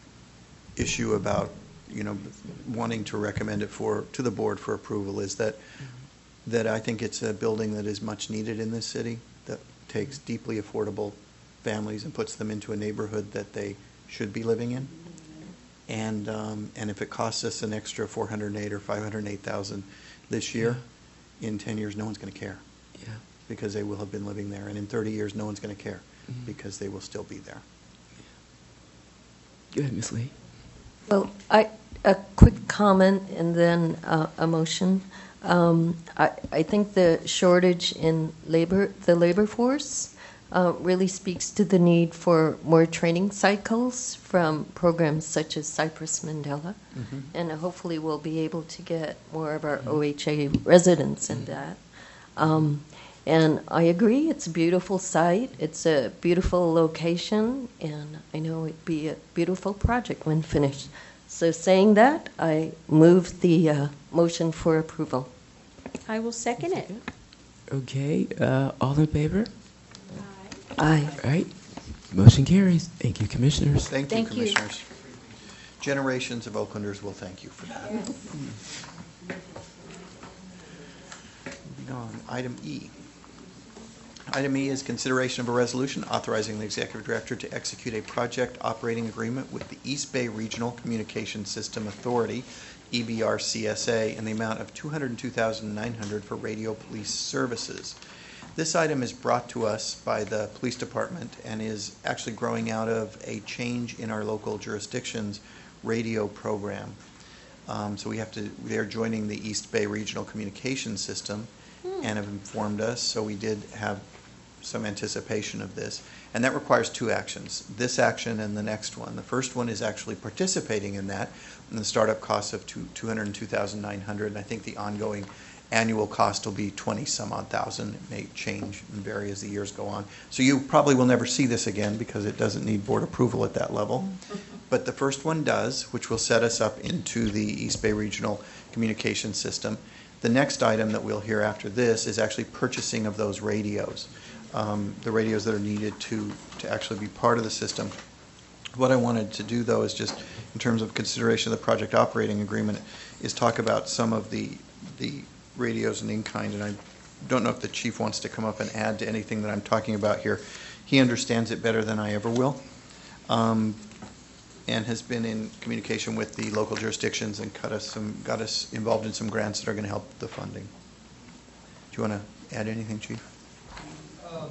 issue about, you know, wanting to recommend it for, to the board for approval is that, that I think it's a building that is much needed in this city, that takes deeply affordable families and puts them into a neighborhood that they should be living in. And, um, and if it costs us an extra four hundred eight or five hundred eight thousand this year, in ten years, no one's going to care. Yeah. Because they will have been living there. And in thirty years, no one's going to care Mm-hmm. because they will still be there. Go ahead, Miz Lee. Well, I, a quick comment and then uh, a motion. Um, I, I think the shortage in labor, the labor force, uh, really speaks to the need for more training cycles from programs such as Cypress Mandela. Mm-hmm. And hopefully we'll be able to get more of our O H A residents in that. Um, and I agree, it's a beautiful site, it's a beautiful location, and I know it'd be a beautiful project when finished. So saying that, I move the uh, motion for approval. I will second it. Okay, uh, all in favor? Aye. All right, motion carries. Thank you, commissioners. Thank you, Thank you. commissioners. Generations of Oaklanders will thank you for that. Moving on, item E. Item E is consideration of a resolution authorizing the executive director to execute a project operating agreement with the East Bay Regional Communications System Authority, E B R C S A, in the amount of two hundred two thousand nine hundred dollars for radio police services. This item is brought to us by the police department and is actually growing out of a change in our local jurisdiction's radio program. Um, so we have to, they're joining the East Bay Regional Communications System and have informed us, so we did have some anticipation of this. And that requires two actions, this action and the next one. The first one is actually participating in that, and the startup cost of two hundred two thousand nine hundred dollars, and I think the ongoing annual cost will be twenty some odd thousand. It may change and vary as the years go on. So you probably will never see this again because it doesn't need board approval at that level. But the first one does, which will set us up into the East Bay Regional Communication System. The next item that we'll hear after this is actually purchasing of those radios. Um, the radios that are needed to, to actually be part of the system. What I wanted to do, though, is just, in terms of consideration of the project operating agreement, is talk about some of the, the radios and in-kind, and I don't know if the chief wants to come up and add to anything that I'm talking about here. He understands it better than I ever will, um, and has been in communication with the local jurisdictions and cut us some, got us involved in some grants that are going to help the funding. Do you want to add anything, Chief? Um,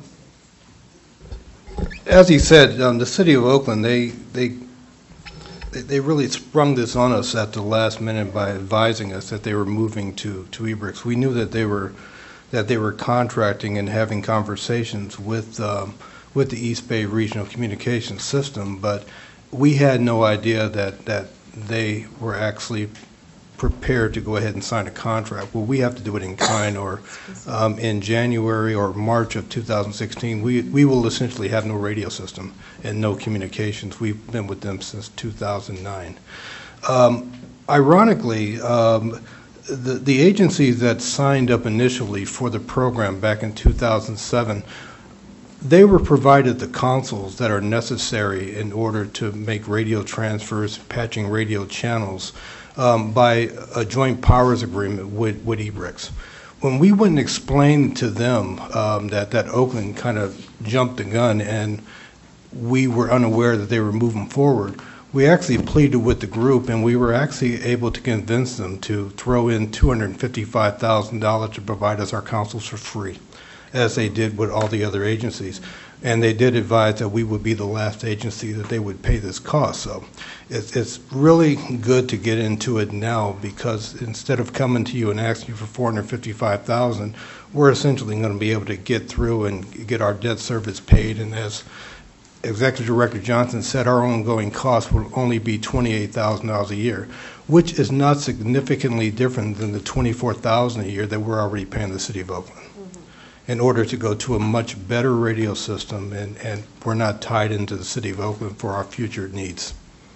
As he said, um, the city of Oakland, they, they, they really sprung this on us at the last minute by advising us that they were moving to, to Ebrix. We knew that they were, that they were contracting and having conversations with, um, with the East Bay Regional Communications System, but we had no idea that, that they were actually prepared to go ahead and sign a contract. Well, we have to do it in kind, or um, in January or March of two thousand sixteen, we, we will essentially have no radio system and no communications. We've been with them since two thousand nine. Um, ironically, um, the, the agencies that signed up initially for the program back in two thousand seven, they were provided the consoles that are necessary in order to make radio transfers, patching radio channels, Um, by a joint powers agreement with, with Ebrix. When we went and explained to them um, that, that Oakland kind of jumped the gun and we were unaware that they were moving forward, we actually pleaded with the group, and we were actually able to convince them to throw in two hundred fifty-five thousand dollars to provide us our consoles for free, as they did with all the other agencies. And they did advise that we would be the last agency that they would pay this cost. So it's, it's really good to get into it now, because instead of coming to you and asking you for four hundred fifty-five thousand dollars, we're essentially going to be able to get through and get our debt service paid. And as Executive Director Johnson said, our ongoing cost will only be twenty-eight thousand dollars a year, which is not significantly different than the twenty-four thousand dollars a year that we're already paying the city of Oakland, in order to go to a much better radio system, and, and we're not tied into the city of Oakland for our future needs.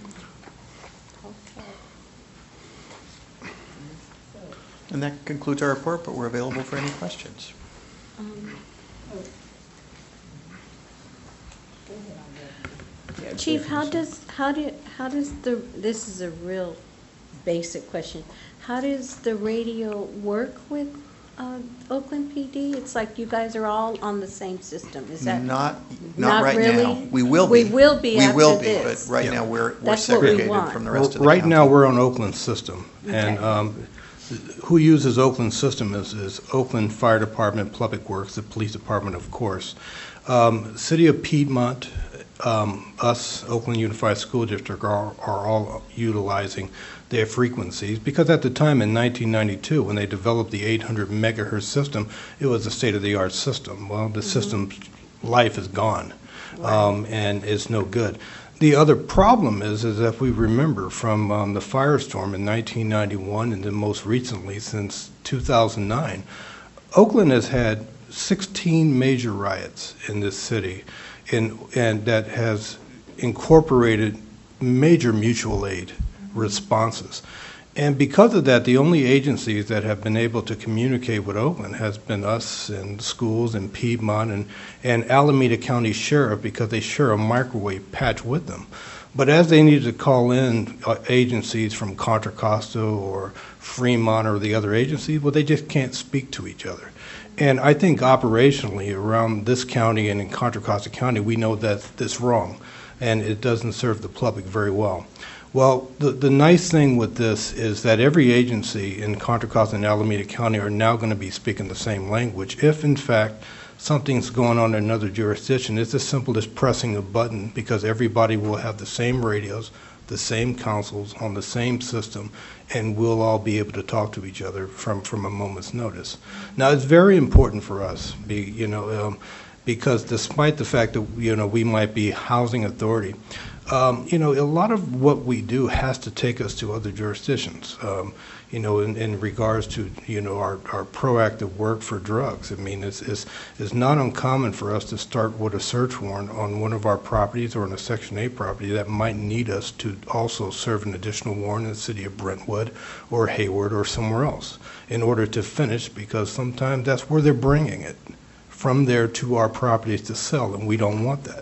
And that concludes our report, but we're available for any questions. Um, Chief, how does how do how does the this is a real basic question. How does the radio work with Uh, Oakland P D? It's like you guys are all on the same system. Is that not not, not right really? now? We will be. We will be We after will be, this. but right Yeah. now we're we're That's what we segregated want. from the rest of the Right county. now, we're on Oakland's system, and Okay. um, who uses Oakland's system is, is Oakland Fire Department, Public Works, the Police Department, of course. Um, City of Piedmont, um, us, Oakland Unified School District, are, are all utilizing their frequencies, because at the time in nineteen ninety-two, when they developed the eight hundred megahertz system, it was a state-of-the-art system. Well, the Mm-hmm. system's life is gone, um, and it's no good. The other problem is, is if we remember from um, the firestorm in nineteen ninety-one, and then most recently since two thousand nine, Oakland has had sixteen major riots in this city, in, and that has incorporated major mutual aid responses. And because of that, the only agencies that have been able to communicate with Oakland has been us and schools and Piedmont and, and Alameda County Sheriff, because they share a microwave patch with them. But as they need to call in uh, agencies from Contra Costa or Fremont or the other agencies, well, they just can't speak to each other. And I think operationally around this county and in Contra Costa County, we know that that's wrong, and it doesn't serve the public very well. Well, the, the nice thing with this is that every agency in Contra Costa and Alameda County are now going to be speaking the same language. If, in fact, something's going on in another jurisdiction, it's as simple as pressing a button, because everybody will have the same radios, the same consoles on the same system, and we'll all be able to talk to each other from, from a moment's notice. Now, it's very important for us, be, you know, um, because despite the fact that, you know, we might be housing authority, Um, you know, a lot of what we do has to take us to other jurisdictions, um, you know, in, in regards to, you know, our, our proactive work for drugs. I mean, it's, it's, it's not uncommon for us to start with a search warrant on one of our properties or on a Section eight property that might need us to also serve an additional warrant in the city of Brentwood or Hayward or somewhere else in order to finish, because sometimes that's where they're bringing it, from there to our properties to sell, and we don't want that.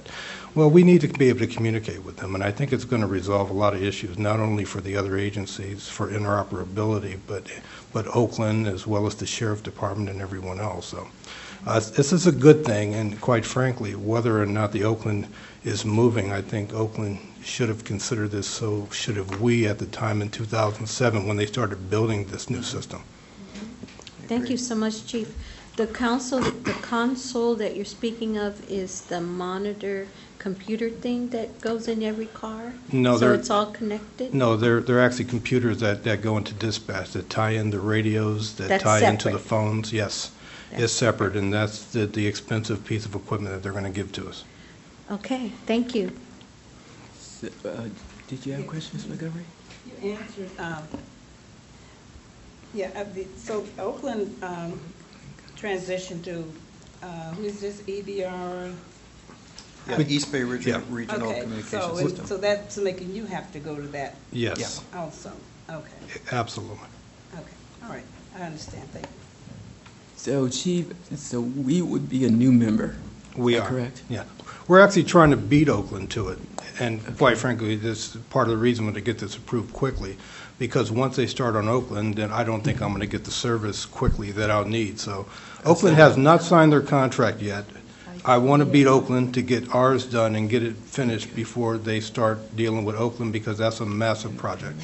Well, we need to be able to communicate with them, and I think it's going to resolve a lot of issues, not only for the other agencies for interoperability, but but Oakland as well as the Sheriff Department and everyone else. So uh, this is a good thing, and quite frankly, whether or not the Oakland is moving, I think Oakland should have considered this, so should have we at the time in two thousand seven when they started building this new system. Thank you so much, Chief. The console, the console that you're speaking of is the monitor computer thing that goes in every car? No, So they're- it's all connected? No, they're, they're actually computers that, that go into dispatch, that tie in the radios, that That's tie into the separate. phones. Yes, it's separate, and that's the, the expensive piece of equipment that they're going to give to us. Okay, thank you. So, uh, Did you have a question, Miz Montgomery? You answered, um, yeah, uh, the- so Oakland um, transitioned to, uh, who is this, E D R? Yeah, the East Bay Regional, Yeah. Regional Okay, Communication so it- System. So that's making you have to go to that Yes, also? Okay, absolutely. okay, all right, I understand, thank you. So, Chief, so we would be a new member? We Is that are. correct? Yeah. We're actually trying to beat Oakland to it. And quite frankly, this is part of the reason to get this approved quickly, because once they start on Oakland, then I don't think I'm going to get the service quickly that I'll need. So Oakland has not signed their contract yet. I want to beat Oakland to get ours done and get it finished before they start dealing with Oakland, because that's a massive project.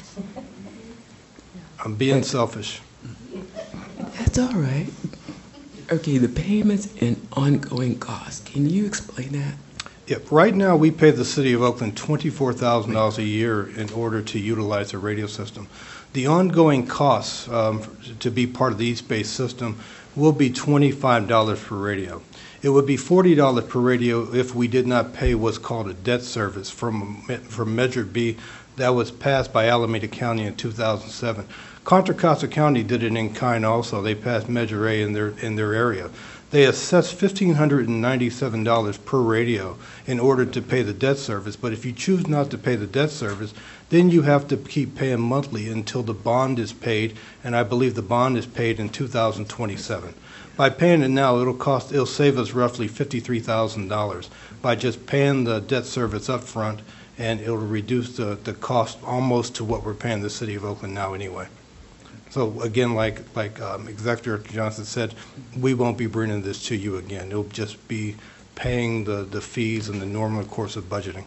I'm being selfish. That's all right. Okay, the payments and ongoing costs, can you explain that? Yep. Right now, we pay the city of Oakland twenty-four thousand dollars a year in order to utilize the radio system. The ongoing costs um, to be part of the East Bay system will be twenty-five dollars per radio. It would be forty dollars per radio if we did not pay what's called a debt service from, from Measure B that was passed by Alameda County in two thousand seven. Contra Costa County did it in kind also. They passed Measure A in their, in their area. They assessed one thousand five hundred ninety-seven dollars per radio in order to pay the debt service. But if you choose not to pay the debt service, then you have to keep paying monthly until the bond is paid, and I believe the bond is paid in two thousand twenty-seven. By paying it now, it'll cost, it'll save us roughly fifty-three thousand dollars by just paying the debt service up front, and it'll reduce the, the cost almost to what we're paying the city of Oakland now anyway. So again, like like um, Executive Director Johnson said, we won't be bringing this to you again. It'll just be paying the, the fees in the normal course of budgeting.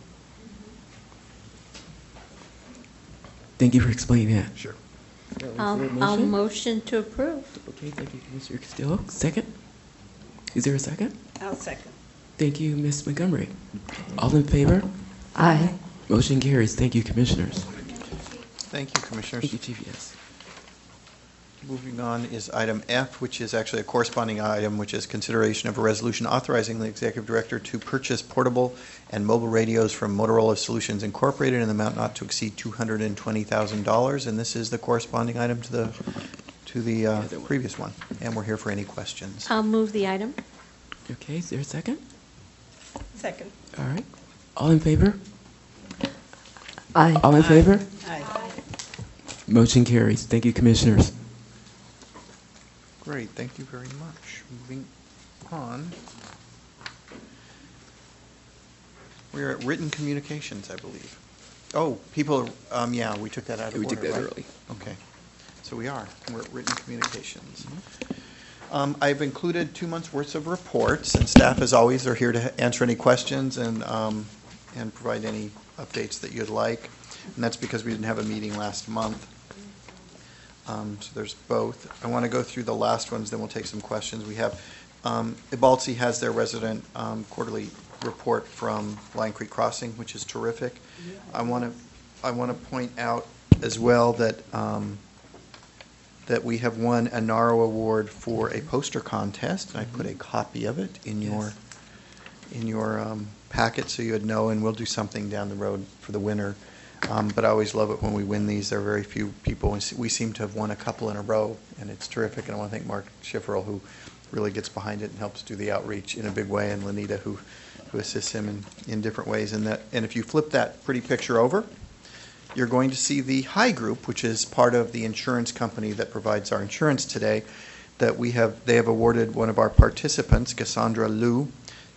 Thank you for explaining that. Sure. Is I'll, there a I'll motion? motion to approve. Okay, thank you, Commissioner Castillo. Second? Is there a second? I'll second. Thank you, Miz Montgomery. All in favor? Aye. Motion carries. Thank you, Commissioners. Thank you, Commissioners. Thank you, Chief, yes. Moving on is item F, which is actually a corresponding item, which is consideration of a resolution authorizing the executive director to purchase portable and mobile radios from Motorola Solutions Incorporated in the amount not to exceed two hundred twenty thousand dollars. And this is the corresponding item to the, to the uh, previous one. And we're here for any questions. I'll move the item. Okay, is there a second? Second. All right. All in favor? Aye. All in favor? Aye. Motion carries. Thank you, Commissioners. Great, thank you very much. Moving on. We're at written communications, I believe. Oh, people, um, yeah, we took that out of order, We took that right? early. Okay, so we are, we're at written communications. Um, I've included two months' worth of reports, and staff, as always, are here to answer any questions and, um, and provide any updates that you'd like. And that's because we didn't have a meeting last month. Um, so there's both. I want to go through the last ones, then we'll take some questions. We have, um, Ibaltzi has their resident um, quarterly report from Lion Creek Crossing, which is terrific. I want to, I want to point out as well that um, that we have won a NARO award for a poster contest, and I put a copy of it in your in your um, packet so you'd know, and we'll do something down the road for the winner. Um, but I always love it when we win these. There are very few people, and we seem to have won a couple in a row, and it's terrific. And I want to thank Mark Schifferl, who really gets behind it and helps do the outreach in a big way, and Lenita, who, who assists him in, in different ways. And that, and if you flip that pretty picture over, you're going to see the High Group, which is part of the insurance company that provides our insurance today, that we have, they have awarded one of our participants, Cassandra Liu,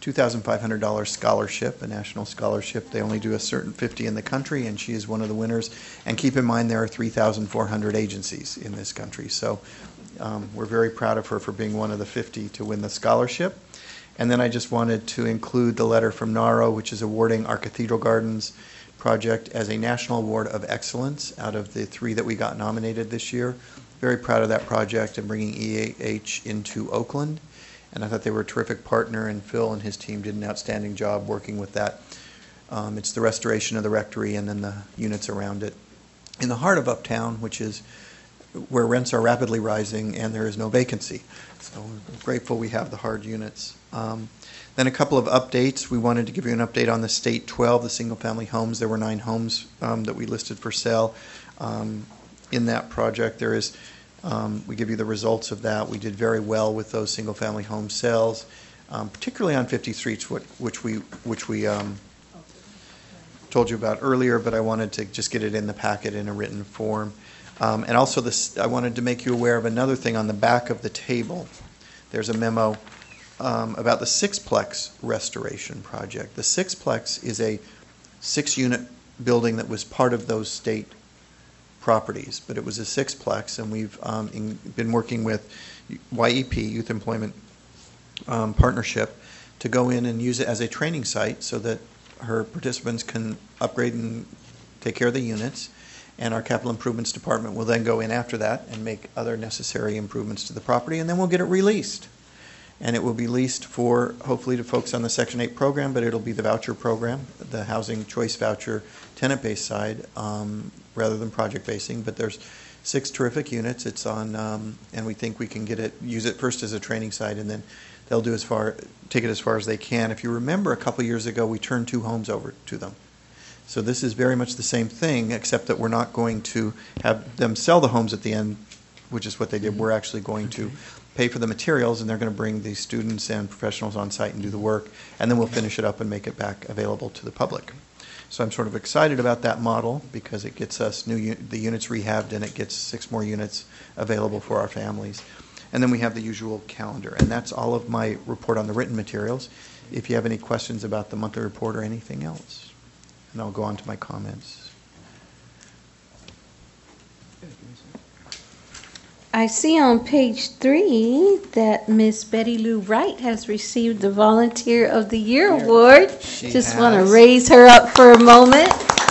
two thousand five hundred dollars scholarship, a national scholarship. They only do a certain fifty in the country, and she is one of the winners. And keep in mind, there are three thousand four hundred agencies in this country. So um, we're very proud of her for being one of the fifty to win the scholarship. And then I just wanted to include the letter from NARO, which is awarding our Cathedral Gardens project as a National Award of Excellence out of the three that we got nominated this year. Very proud of that project and bringing E A H into Oakland. And I thought they were a terrific partner, and Phil and his team did an outstanding job working with that. Um, it's the restoration of the rectory and then the units around it. In the heart of Uptown, which is where rents are rapidly rising and there is no vacancy. So we're grateful we have the hard units. Um, then a couple of updates. We wanted to give you an update on the State twelve, the single-family homes. There were nine homes um, that we listed for sale. Um, in that project, there is, um, we give you the results of that. We did very well with those single-family home sales, um, particularly on fiftieth Street, which we, which we um, told you about earlier, but I wanted to just get it in the packet in a written form. Um, and also, this, I wanted to make you aware of another thing on the back of the table. There's a memo um, about the Sixplex restoration project. The Sixplex is a six-unit building that was part of those state properties, but it was a Sixplex, and we've um, in, been working with Y E P, Youth Employment um, Partnership, to go in and use it as a training site so that her participants can upgrade and take care of the units. And our capital improvements department will then go in after that and make other necessary improvements to the property, and then we'll get it released. And it will be leased for, hopefully, to folks on the Section eight program, but it'll be the voucher program, the housing choice voucher tenant-based side, um, rather than project-basing. But there's six terrific units. It's on, um, and we think we can get it, use it first as a training site, and then they'll do as far, take it as far as they can. If you remember, a couple years ago, we turned two homes over to them. So this is very much the same thing, except that we're not going to have them sell the homes at the end, which is what they did. We're actually going to pay for the materials, and they're going to bring the students and professionals on site and do the work, and then we'll finish it up and make it back available to the public. So I'm sort of excited about that model because it gets us new the units rehabbed, and it gets six more units available for our families. And then we have the usual calendar, and that's all of my report on the written materials. If you have any questions about the monthly report or anything else. And I'll go on to my comments. I see on page three that Miss Betty Lou Wright has received the Volunteer of the Year award. She Just has. want to raise her up for a moment.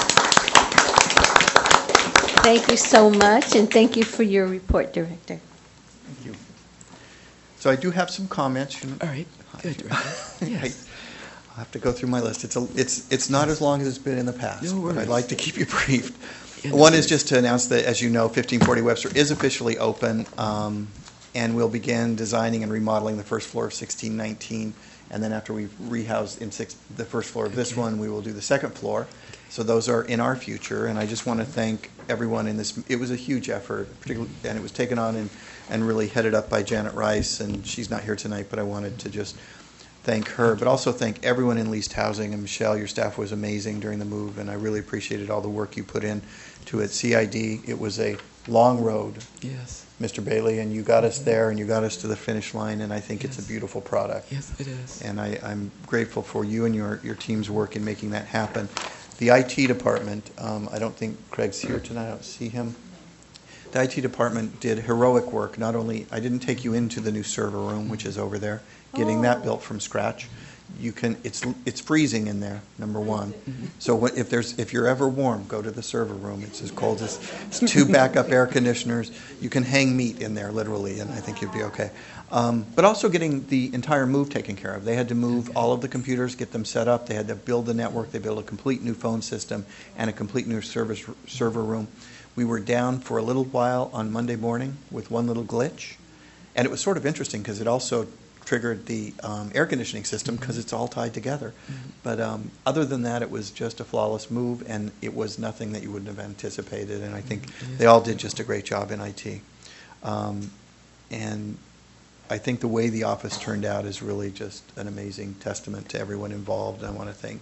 Thank you so much, and thank you for your report, Director. Thank you. So I do have some comments. All right. Good, Director. Yes. I'll have to go through my list. It's a, it's it's not as long as it's been in the past, No worries. but I'd like to keep you briefed. Yeah, One that's is just to announce that, as you know, fifteen forty Webster is officially open, um, and we'll begin designing and remodeling the first floor of sixteen nineteen, and then after we've rehoused in six, the first floor of this Okay. one, we will do the second floor. So those are in our future, and I just want to thank everyone in this. It was a huge effort, particularly, and it was taken on and, and really headed up by Janet Rice, and she's not here tonight, but I wanted to just thank her, but also thank everyone in leased housing. And Michelle, your staff was amazing during the move, and I really appreciated all the work you put in to it. C I D, it was a long road, Yes. Mister Bailey, and you got us there, and you got us to the finish line, and I think it's a Yes. beautiful product. Yes, it is. And I, I'm grateful for you and your, your team's work in making that happen. The I T department, um, I don't think Craig's here tonight, I don't see him. The I T department did heroic work. Not only, I didn't take you into the new server room, which is over there, getting that built from scratch. You can, it's it's freezing in there, number one. So what, if there's if you're ever warm, go to the server room. It's as cold as, it's two backup air conditioners. You can hang meat in there, literally, and I think you'd be okay. Um, but also getting the entire move taken care of. They had to move all of the computers, get them set up. They had to build the network. They built a complete new phone system and a complete new service server room. We were down for a little while on Monday morning with one little glitch, and it was sort of interesting because it also triggered the um, air conditioning system because it's all tied together. Mm-hmm. But um, other than that, it was just a flawless move, and it was nothing that you wouldn't have anticipated, and I think Mm-hmm. they all did just a great job in I T. Um, and I think the way the office turned out is really just an amazing testament to everyone involved, and I want to thank them.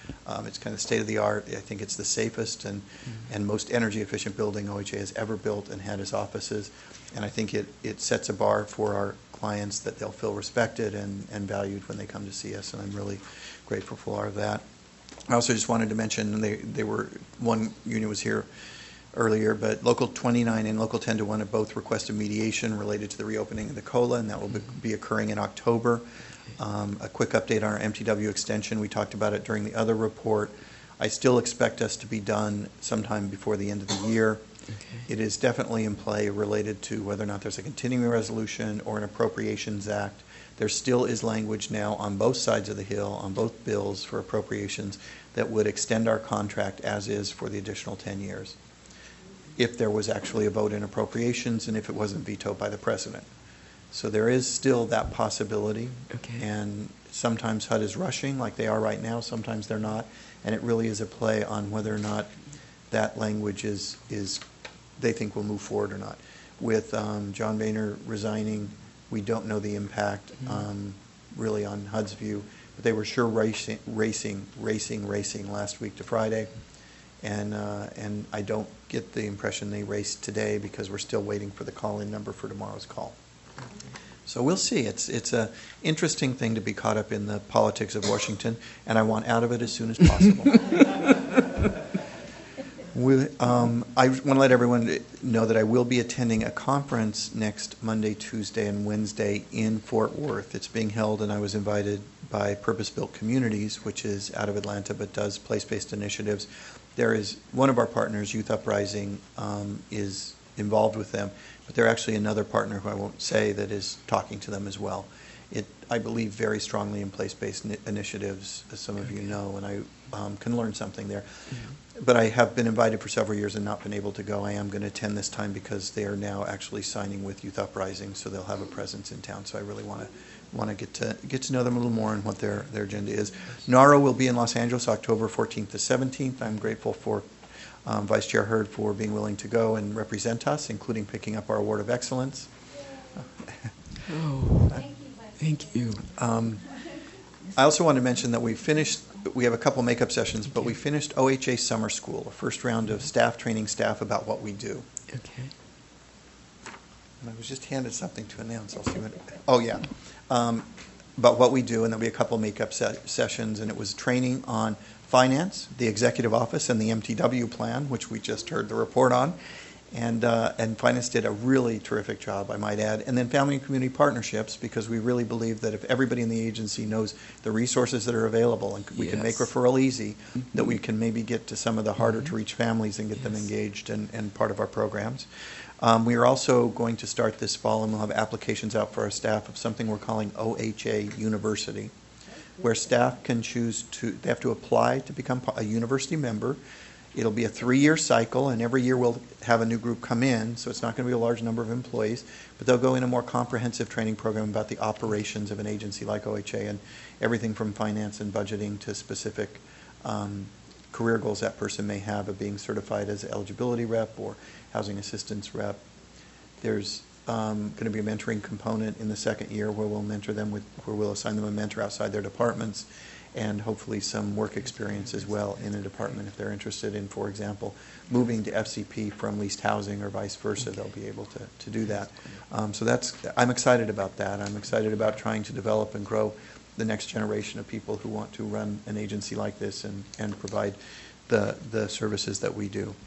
Um, It's kind of state-of-the-art. I think it's the safest and, and most energy-efficient building O H A has ever built and had as offices. And I think it, it sets a bar for our clients that they'll feel respected and, and valued when they come to see us, and I'm really grateful for that. I also just wanted to mention, they, they were, one union was here earlier, but Local twenty-nine and Local ten to one have both requested mediation related to the reopening of the COLA, and that will be, be occurring in October. Um, a quick update on our M T W extension. We talked about it during the other report. I still expect us to be done sometime before the end of the year. Okay. It is definitely in play related to whether or not there's a continuing resolution or an Appropriations Act. There still is language now on both sides of the Hill, on both bills for appropriations, that would extend our contract as is for the additional ten years, if there was actually a vote in appropriations and if it wasn't vetoed by the president. So there is still that possibility. Okay. And sometimes H U D is rushing, like they are right now, sometimes they're not, and it really is a play on whether or not that language is, is they think will move forward or not. With um, John Boehner resigning, we don't know the impact um, really on H U D's view, but they were sure racing, racing, racing, racing last week to Friday, and uh, and I don't get the impression they raced today because we're still waiting for the call-in number for tomorrow's call. So we'll see. It's it's a interesting thing to be caught up in the politics of Washington, and I want out of it as soon as possible. We, um, I want to let everyone know that I will be attending a conference next Monday, Tuesday, and Wednesday in Fort Worth. It's being held, and I was invited by Purpose Built Communities, which is out of Atlanta but does place-based initiatives. There is one of our partners, Youth Uprising, um, is involved with them, but they're actually another partner who I won't say that is talking to them as well. It, I believe very strongly in place-based initiatives, as some of you know, and I um, can learn something there. Mm-hmm. But I have been invited for several years and not been able to go. I am going to attend this time because they are now actually signing with Youth Uprising, so they'll have a presence in town. So I really want to want to get to get to know them a little more and what their their agenda is. NARO will be in Los Angeles October fourteenth to seventeenth. I'm grateful for um, Vice Chair Hurd for being willing to go and represent us, including picking up our Award of Excellence. Oh, thank you. Um, I also want to mention that we finished, we have a couple makeup sessions, but we finished O H A Summer School, a first round of staff training staff about what we do. Okay. And I was just handed something to announce. I'll see what, oh yeah, um, about what we do, and there'll be a couple makeup se sessions, and it was training on finance, the executive office, and the M T W plan, which we just heard the report on. And, uh, and finance did a really terrific job, I might add. And then family and community partnerships, because we really believe that if everybody in the agency knows the resources that are available, and we yes. can make referral easy, mm-hmm. that we can maybe get to some of the harder to reach families and get yes. them engaged and, and part of our programs. Um, we are also going to start this fall, and we'll have applications out for our staff of something we're calling O H A University, where staff can choose to, they have to apply to become a university member. It'll be a three-year cycle, and every year we'll have a new group come in, so it's not going to be a large number of employees, but they'll go in a more comprehensive training program about the operations of an agency like O H A, and everything from finance and budgeting to specific um, career goals that person may have of being certified as an eligibility rep or housing assistance rep. There's um, going to be a mentoring component in the second year where we'll mentor them with, where we'll assign them a mentor outside their departments, and hopefully some work experience as well in a department if they're interested in, for example, moving to F C P from leased housing or vice versa. They'll be able to, to do that. Um, so that's, I'm excited about that. I'm excited about trying to develop and grow the next generation of people who want to run an agency like this and, and provide the, the services that we do.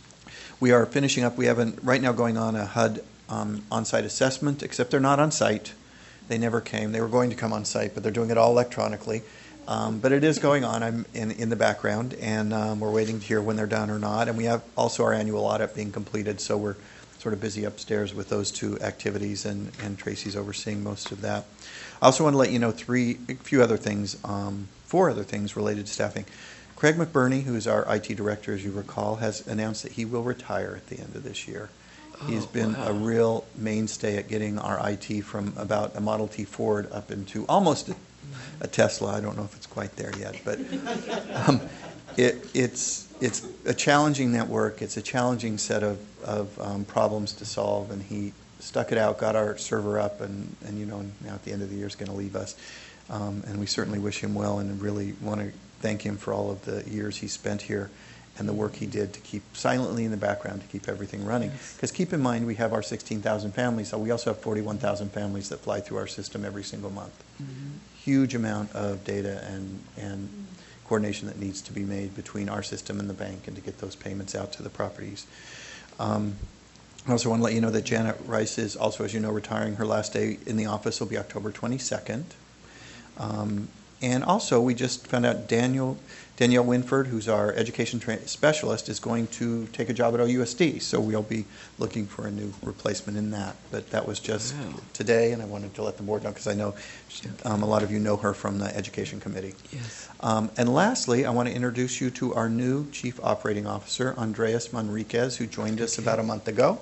We are finishing up, we have an, right now going on a H U D um, on-site assessment, except they're not on-site. They never came. They were going to come on-site, but they're doing it all electronically. Um, but it is going on. I'm in, in the background, and um, we're waiting to hear when they're done or not. And we have also our annual audit being completed, so we're sort of busy upstairs with those two activities, and, and Tracy's overseeing most of that. I also want to let you know three, a few other things, um, four other things related to staffing. Craig McBurney, who is our I T director, as you recall, has announced that he will retire at the end of this year. Oh, He's been wow. a real mainstay at getting our I T from about a Model T Ford up into almost a a Tesla. I don't know if it's quite there yet, but um, it, it's it's a challenging network. It's a challenging set of, of um, problems to solve, and he stuck it out, got our server up, and, and you know, now at the end of the year is going to leave us. Um, and we certainly wish him well, and really want to thank him for all of the years he spent here and the work he did to keep silently in the background to keep everything running. Because yes. keep in mind, we have our sixteen thousand families, so we also have forty-one thousand families that fly through our system every single month. Mm-hmm. Huge amount of data and, and mm-hmm. coordination that needs to be made between our system and the bank and to get those payments out to the properties. Um, I also want to let you know that Janet Rice is also, as you know, retiring. Her last day in the office will be October twenty-second. Um, and also, we just found out Daniel, Danielle Winford, who's our education tra- specialist, is going to take a job at O U S D. So we'll be looking for a new replacement in that. But that was just wow. today, and I wanted to let the board know because I know um, a lot of you know her from the Education Committee. Yes. Um, and lastly, I want to introduce you to our new Chief Operating Officer, Andreas Manriquez, who joined us about a month ago.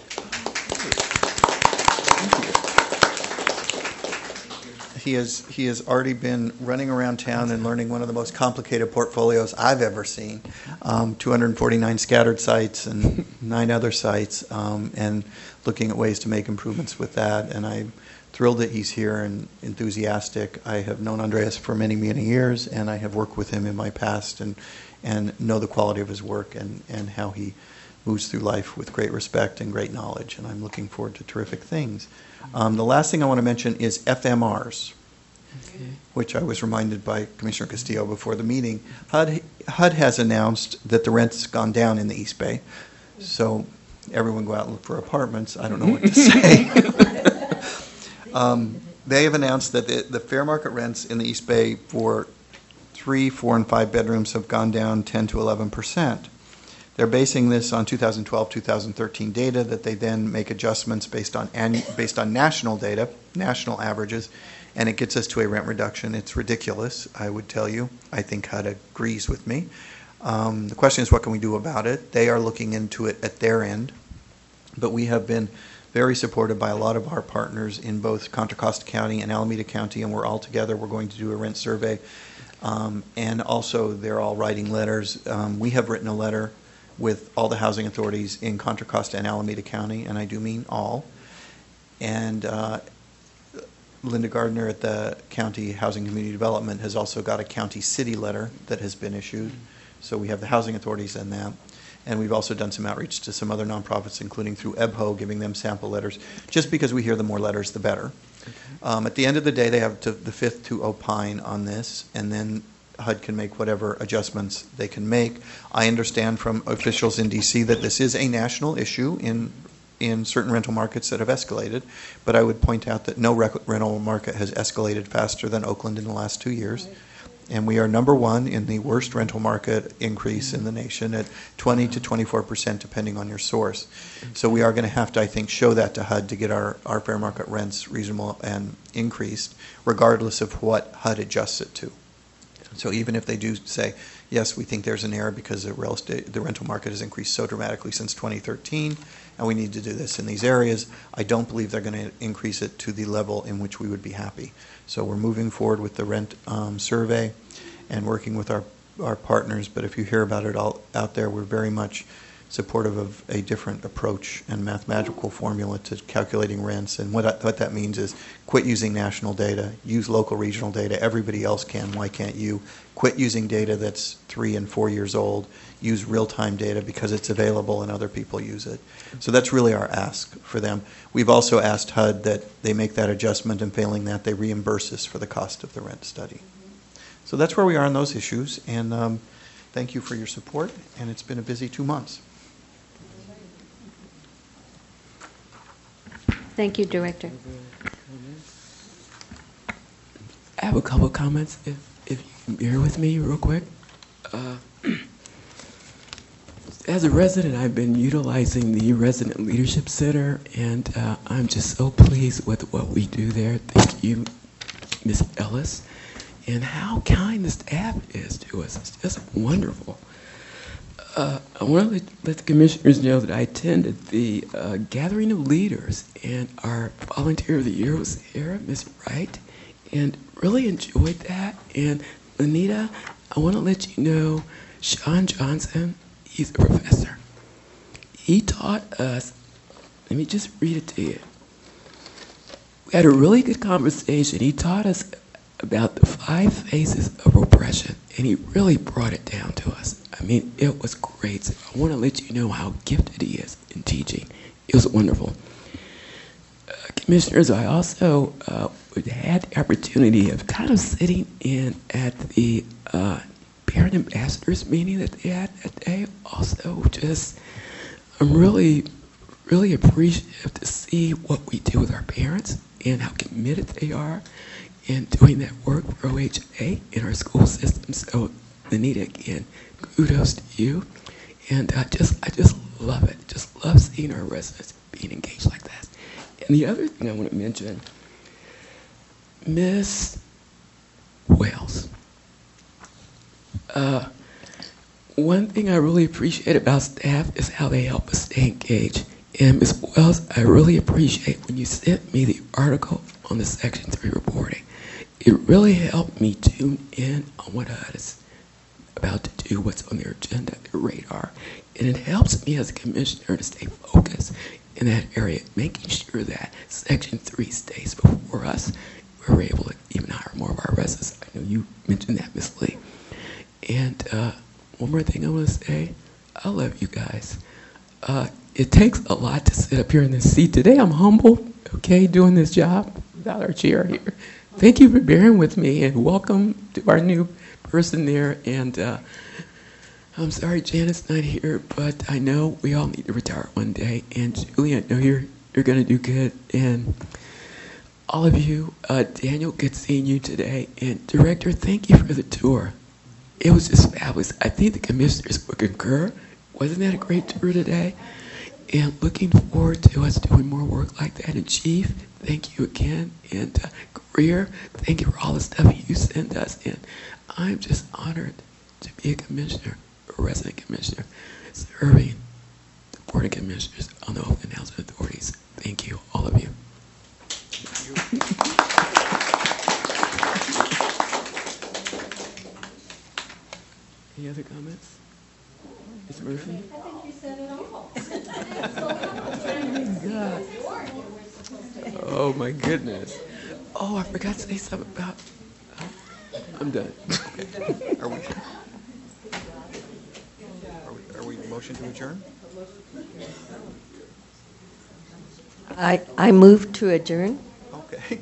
He has, he has already been running around town and learning one of the most complicated portfolios I've ever seen. Um, two hundred forty-nine scattered sites and nine other sites, um, and looking at ways to make improvements with that. And I'm thrilled that he's here and enthusiastic. I have known Andreas for many, many years, and I have worked with him in my past and, and know the quality of his work and, and how he moves through life with great respect and great knowledge, and I'm looking forward to terrific things. Um, the last thing I want to mention is F M Rs, okay. which I was reminded by Commissioner Castillo before the meeting. H U D, H U D has announced that the rent's gone down in the East Bay, so everyone go out and look for apartments. I don't know what to say. um, they have announced that the, the fair market rents in the East Bay for three, four, and five bedrooms have gone down ten to eleven percent. They're basing this on two thousand twelve, two thousand thirteen data that they then make adjustments based on annu- based on national data, national averages, and it gets us to a rent reduction. It's ridiculous, I would tell you. I think H U D agrees with me. Um, the question is, what can we do about it? They are looking into it at their end, but we have been very supported by a lot of our partners in both Contra Costa County and Alameda County, and we're all together. We're going to do a rent survey, um, and also they're all writing letters. Um, we have written a letter with all the housing authorities in Contra Costa and Alameda County, and I do mean all. And uh, Linda Gardner at the County Housing Community Development has also got a county city letter that has been issued. So we have the housing authorities and that. And we've also done some outreach to some other nonprofits, including through E B H O, giving them sample letters, just because we hear the more letters, the better. Okay. Um, at the end of the day, they have to, the fifth to opine on this, and then H U D can make whatever adjustments they can make. I understand from officials in D C that this is a national issue in in certain rental markets that have escalated, but I would point out that no rec- rental market has escalated faster than Oakland in the last two years. Right. And we are number one in the worst rental market increase in the nation at twenty to twenty-four percent depending on your source. So we are going to have to, I think, show that to H U D to get our, our fair market rents reasonable and increased, regardless of what H U D adjusts it to. So even if they do say, yes, we think there's an error because the real estate, the rental market has increased so dramatically since twenty thirteen, and we need to do this in these areas, I don't believe they're going to increase it to the level in which we would be happy. So we're moving forward with the rent um, survey and working with our, our partners, but if you hear about it all out there, we're very much supportive of a different approach and mathematical formula to calculating rents. And what, I, what that means is quit using national data, use local regional data. Everybody else can, why can't you? Quit using data that's three and four years old. Use real-time data because it's available and other people use it. So that's really our ask for them. We've also asked H U D that they make that adjustment, and failing that, they reimburse us for the cost of the rent study. So that's where we are on those issues, and um, thank you for your support, and it's been a busy two months. Thank you, Director. I have a couple of comments, if, if you can bear with me real quick. Uh, as a resident, I've been utilizing the Resident Leadership Center, and uh, I'm just so pleased with what we do there. Thank you, Miz Ellis, and how kind the staff is to us. It's just wonderful. Uh, I want to let, let the commissioners know that I attended the uh, gathering of leaders, and our volunteer of the year was here, Miz Wright, and really enjoyed that. And Anita, I want to let you know, Sean Johnson, he's a professor. He taught us, let me just read it to you. We had a really good conversation. He taught us about the five phases of oppression, and he really brought it down to us. I mean, it was great. So I want to let you know how gifted he is in teaching. It was wonderful. Uh, commissioners, I also uh, had the opportunity of kind of sitting in at the uh, parent ambassadors meeting that they had that day. Also, just, I'm really, really appreciative to see what we do with our parents and how committed they are in doing that work for O H A in our school system. So, Anita, again, kudos to you. And I just, I just love it. Just love seeing our residents being engaged like that. And the other thing I want to mention, Miss Wells. Uh, one thing I really appreciate about staff is how they help us stay engaged. And Miz Wells, I really appreciate when you sent me the article on the Section three reporting. It really helped me tune in on what H U D is about to do, what's on their agenda, their radar. And it helps me as a commissioner to stay focused in that area, making sure that Section three stays before us. We're able to even hire more of our residents. I know you mentioned that, Miz Lee. And uh, one more thing I want to say, I love you guys. Uh, it takes a lot to sit up here in this seat. Today I'm humble, okay, doing this job without our chair here. Thank you for bearing with me, and welcome to our new person there. And uh, I'm sorry Janet's not here, but I know we all need to retire one day. And Julie, I know you're, you're going to do good. And all of you, uh, Daniel, good seeing you today. And Director, thank you for the tour. It was just fabulous. I think the commissioners would concur. Wasn't that a great tour today? And looking forward to us doing more work like that. And Chief, thank you again. And uh, Greer, thank you for all the stuff you send us. And I'm just honored to be a commissioner, a resident commissioner, serving the Board of Commissioners on the Oakland Housing Authorities. Thank you, all of you. Any other comments? Miz Murphy? I think you said it all. Oh my goodness. Oh, I forgot to say something about. Uh, I'm done. Okay. Are we? Are we? Are we motion to adjourn? I, I move to adjourn. Okay.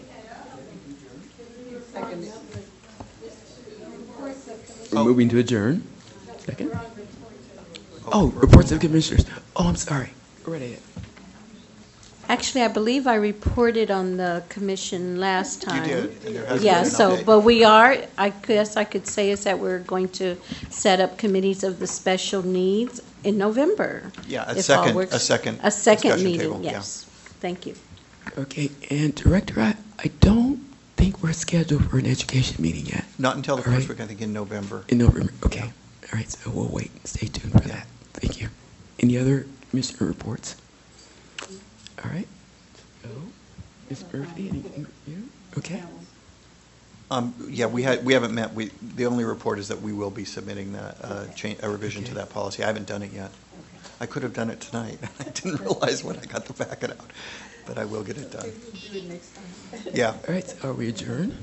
We're moving to adjourn. Second. Oh, reports of commissioners. Oh, I'm sorry. Go right ahead. Actually, I believe I reported on the commission last time. You did, and there hasn't Yeah, been an so, update. but we are, I guess I could say is that we're going to set up committees of the special needs in November. Yeah, a if all second- works. a second A second discussion meeting, table, yeah. yes. Thank you. Okay, and Director, I, I don't think we're scheduled for an education meeting yet. Not until the All first right. week, I think, in November. In November, okay. All right, so we'll wait and stay tuned for that. Thank you. Any other commissioner reports? All right. So, Miz Murphy, anything for you? Okay. Um, yeah, we had, we haven't met, we, the only report is that we will be submitting that, uh, change, a revision to that policy. I haven't done it yet. I could have done it tonight. I didn't realize when I got the packet out, but I will get it done. Yeah. All right, so are we adjourned?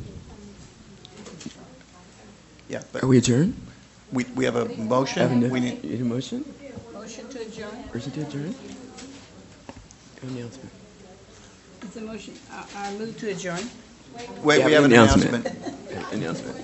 Yeah. but Are we adjourned? We, we have a Have a, motion. We need, need a motion? Motion to adjourn. Motion to adjourn? Announcement. It's a motion. I, I move to adjourn. wait, Yeah, we have an announcement. announcement. Announcement.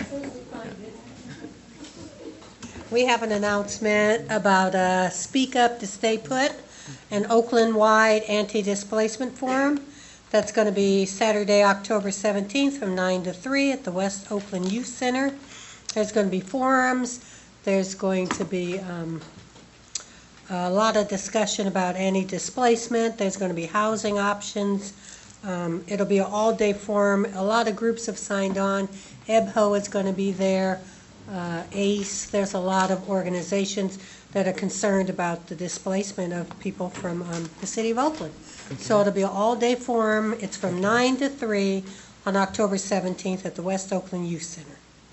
We have an announcement about a Speak Up to Stay Put, an Oakland-wide anti-displacement forum. That's going to be Saturday, October seventeenth from nine to three at the West Oakland Youth Center. There's going to be forums. There's going to be um, a lot of discussion about anti-displacement. There's going to be housing options. Um, It'll be an all-day forum. A lot of groups have signed on. E B H O is going to be there. Uh, A C E, there's a lot of organizations that are concerned about the displacement of people from um, the city of Oakland. So it'll be an all-day forum. It's from nine to three on October seventeenth at the West Oakland Youth Center.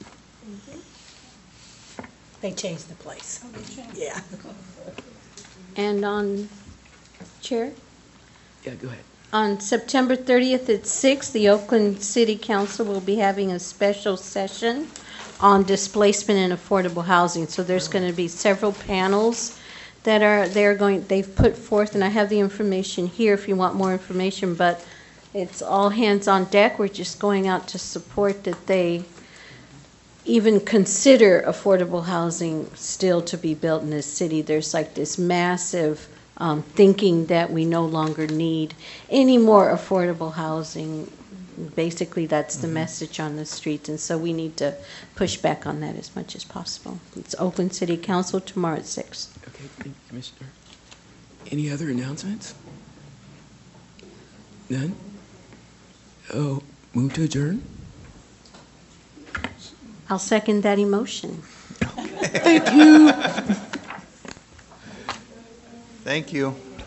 They changed the place. Yeah. And on, Chair? Yeah, go ahead. On September thirtieth at six, the Oakland City Council will be having a special session on displacement and affordable housing. So there's going to be several panels that are they're going they've put forth, and I have the information here if you want more information, but it's all hands on deck. We're just going out to support that they even consider affordable housing still to be built in this city. There's like this massive um, thinking that we no longer need any more affordable housing. Basically, that's the message on the streets, and so we need to push back on that as much as possible. It's Oakland City Council tomorrow at six. Okay, thank you, Commissioner. Any other announcements? None? Oh, move to adjourn? I'll second that emotion. Thank you. Thank you.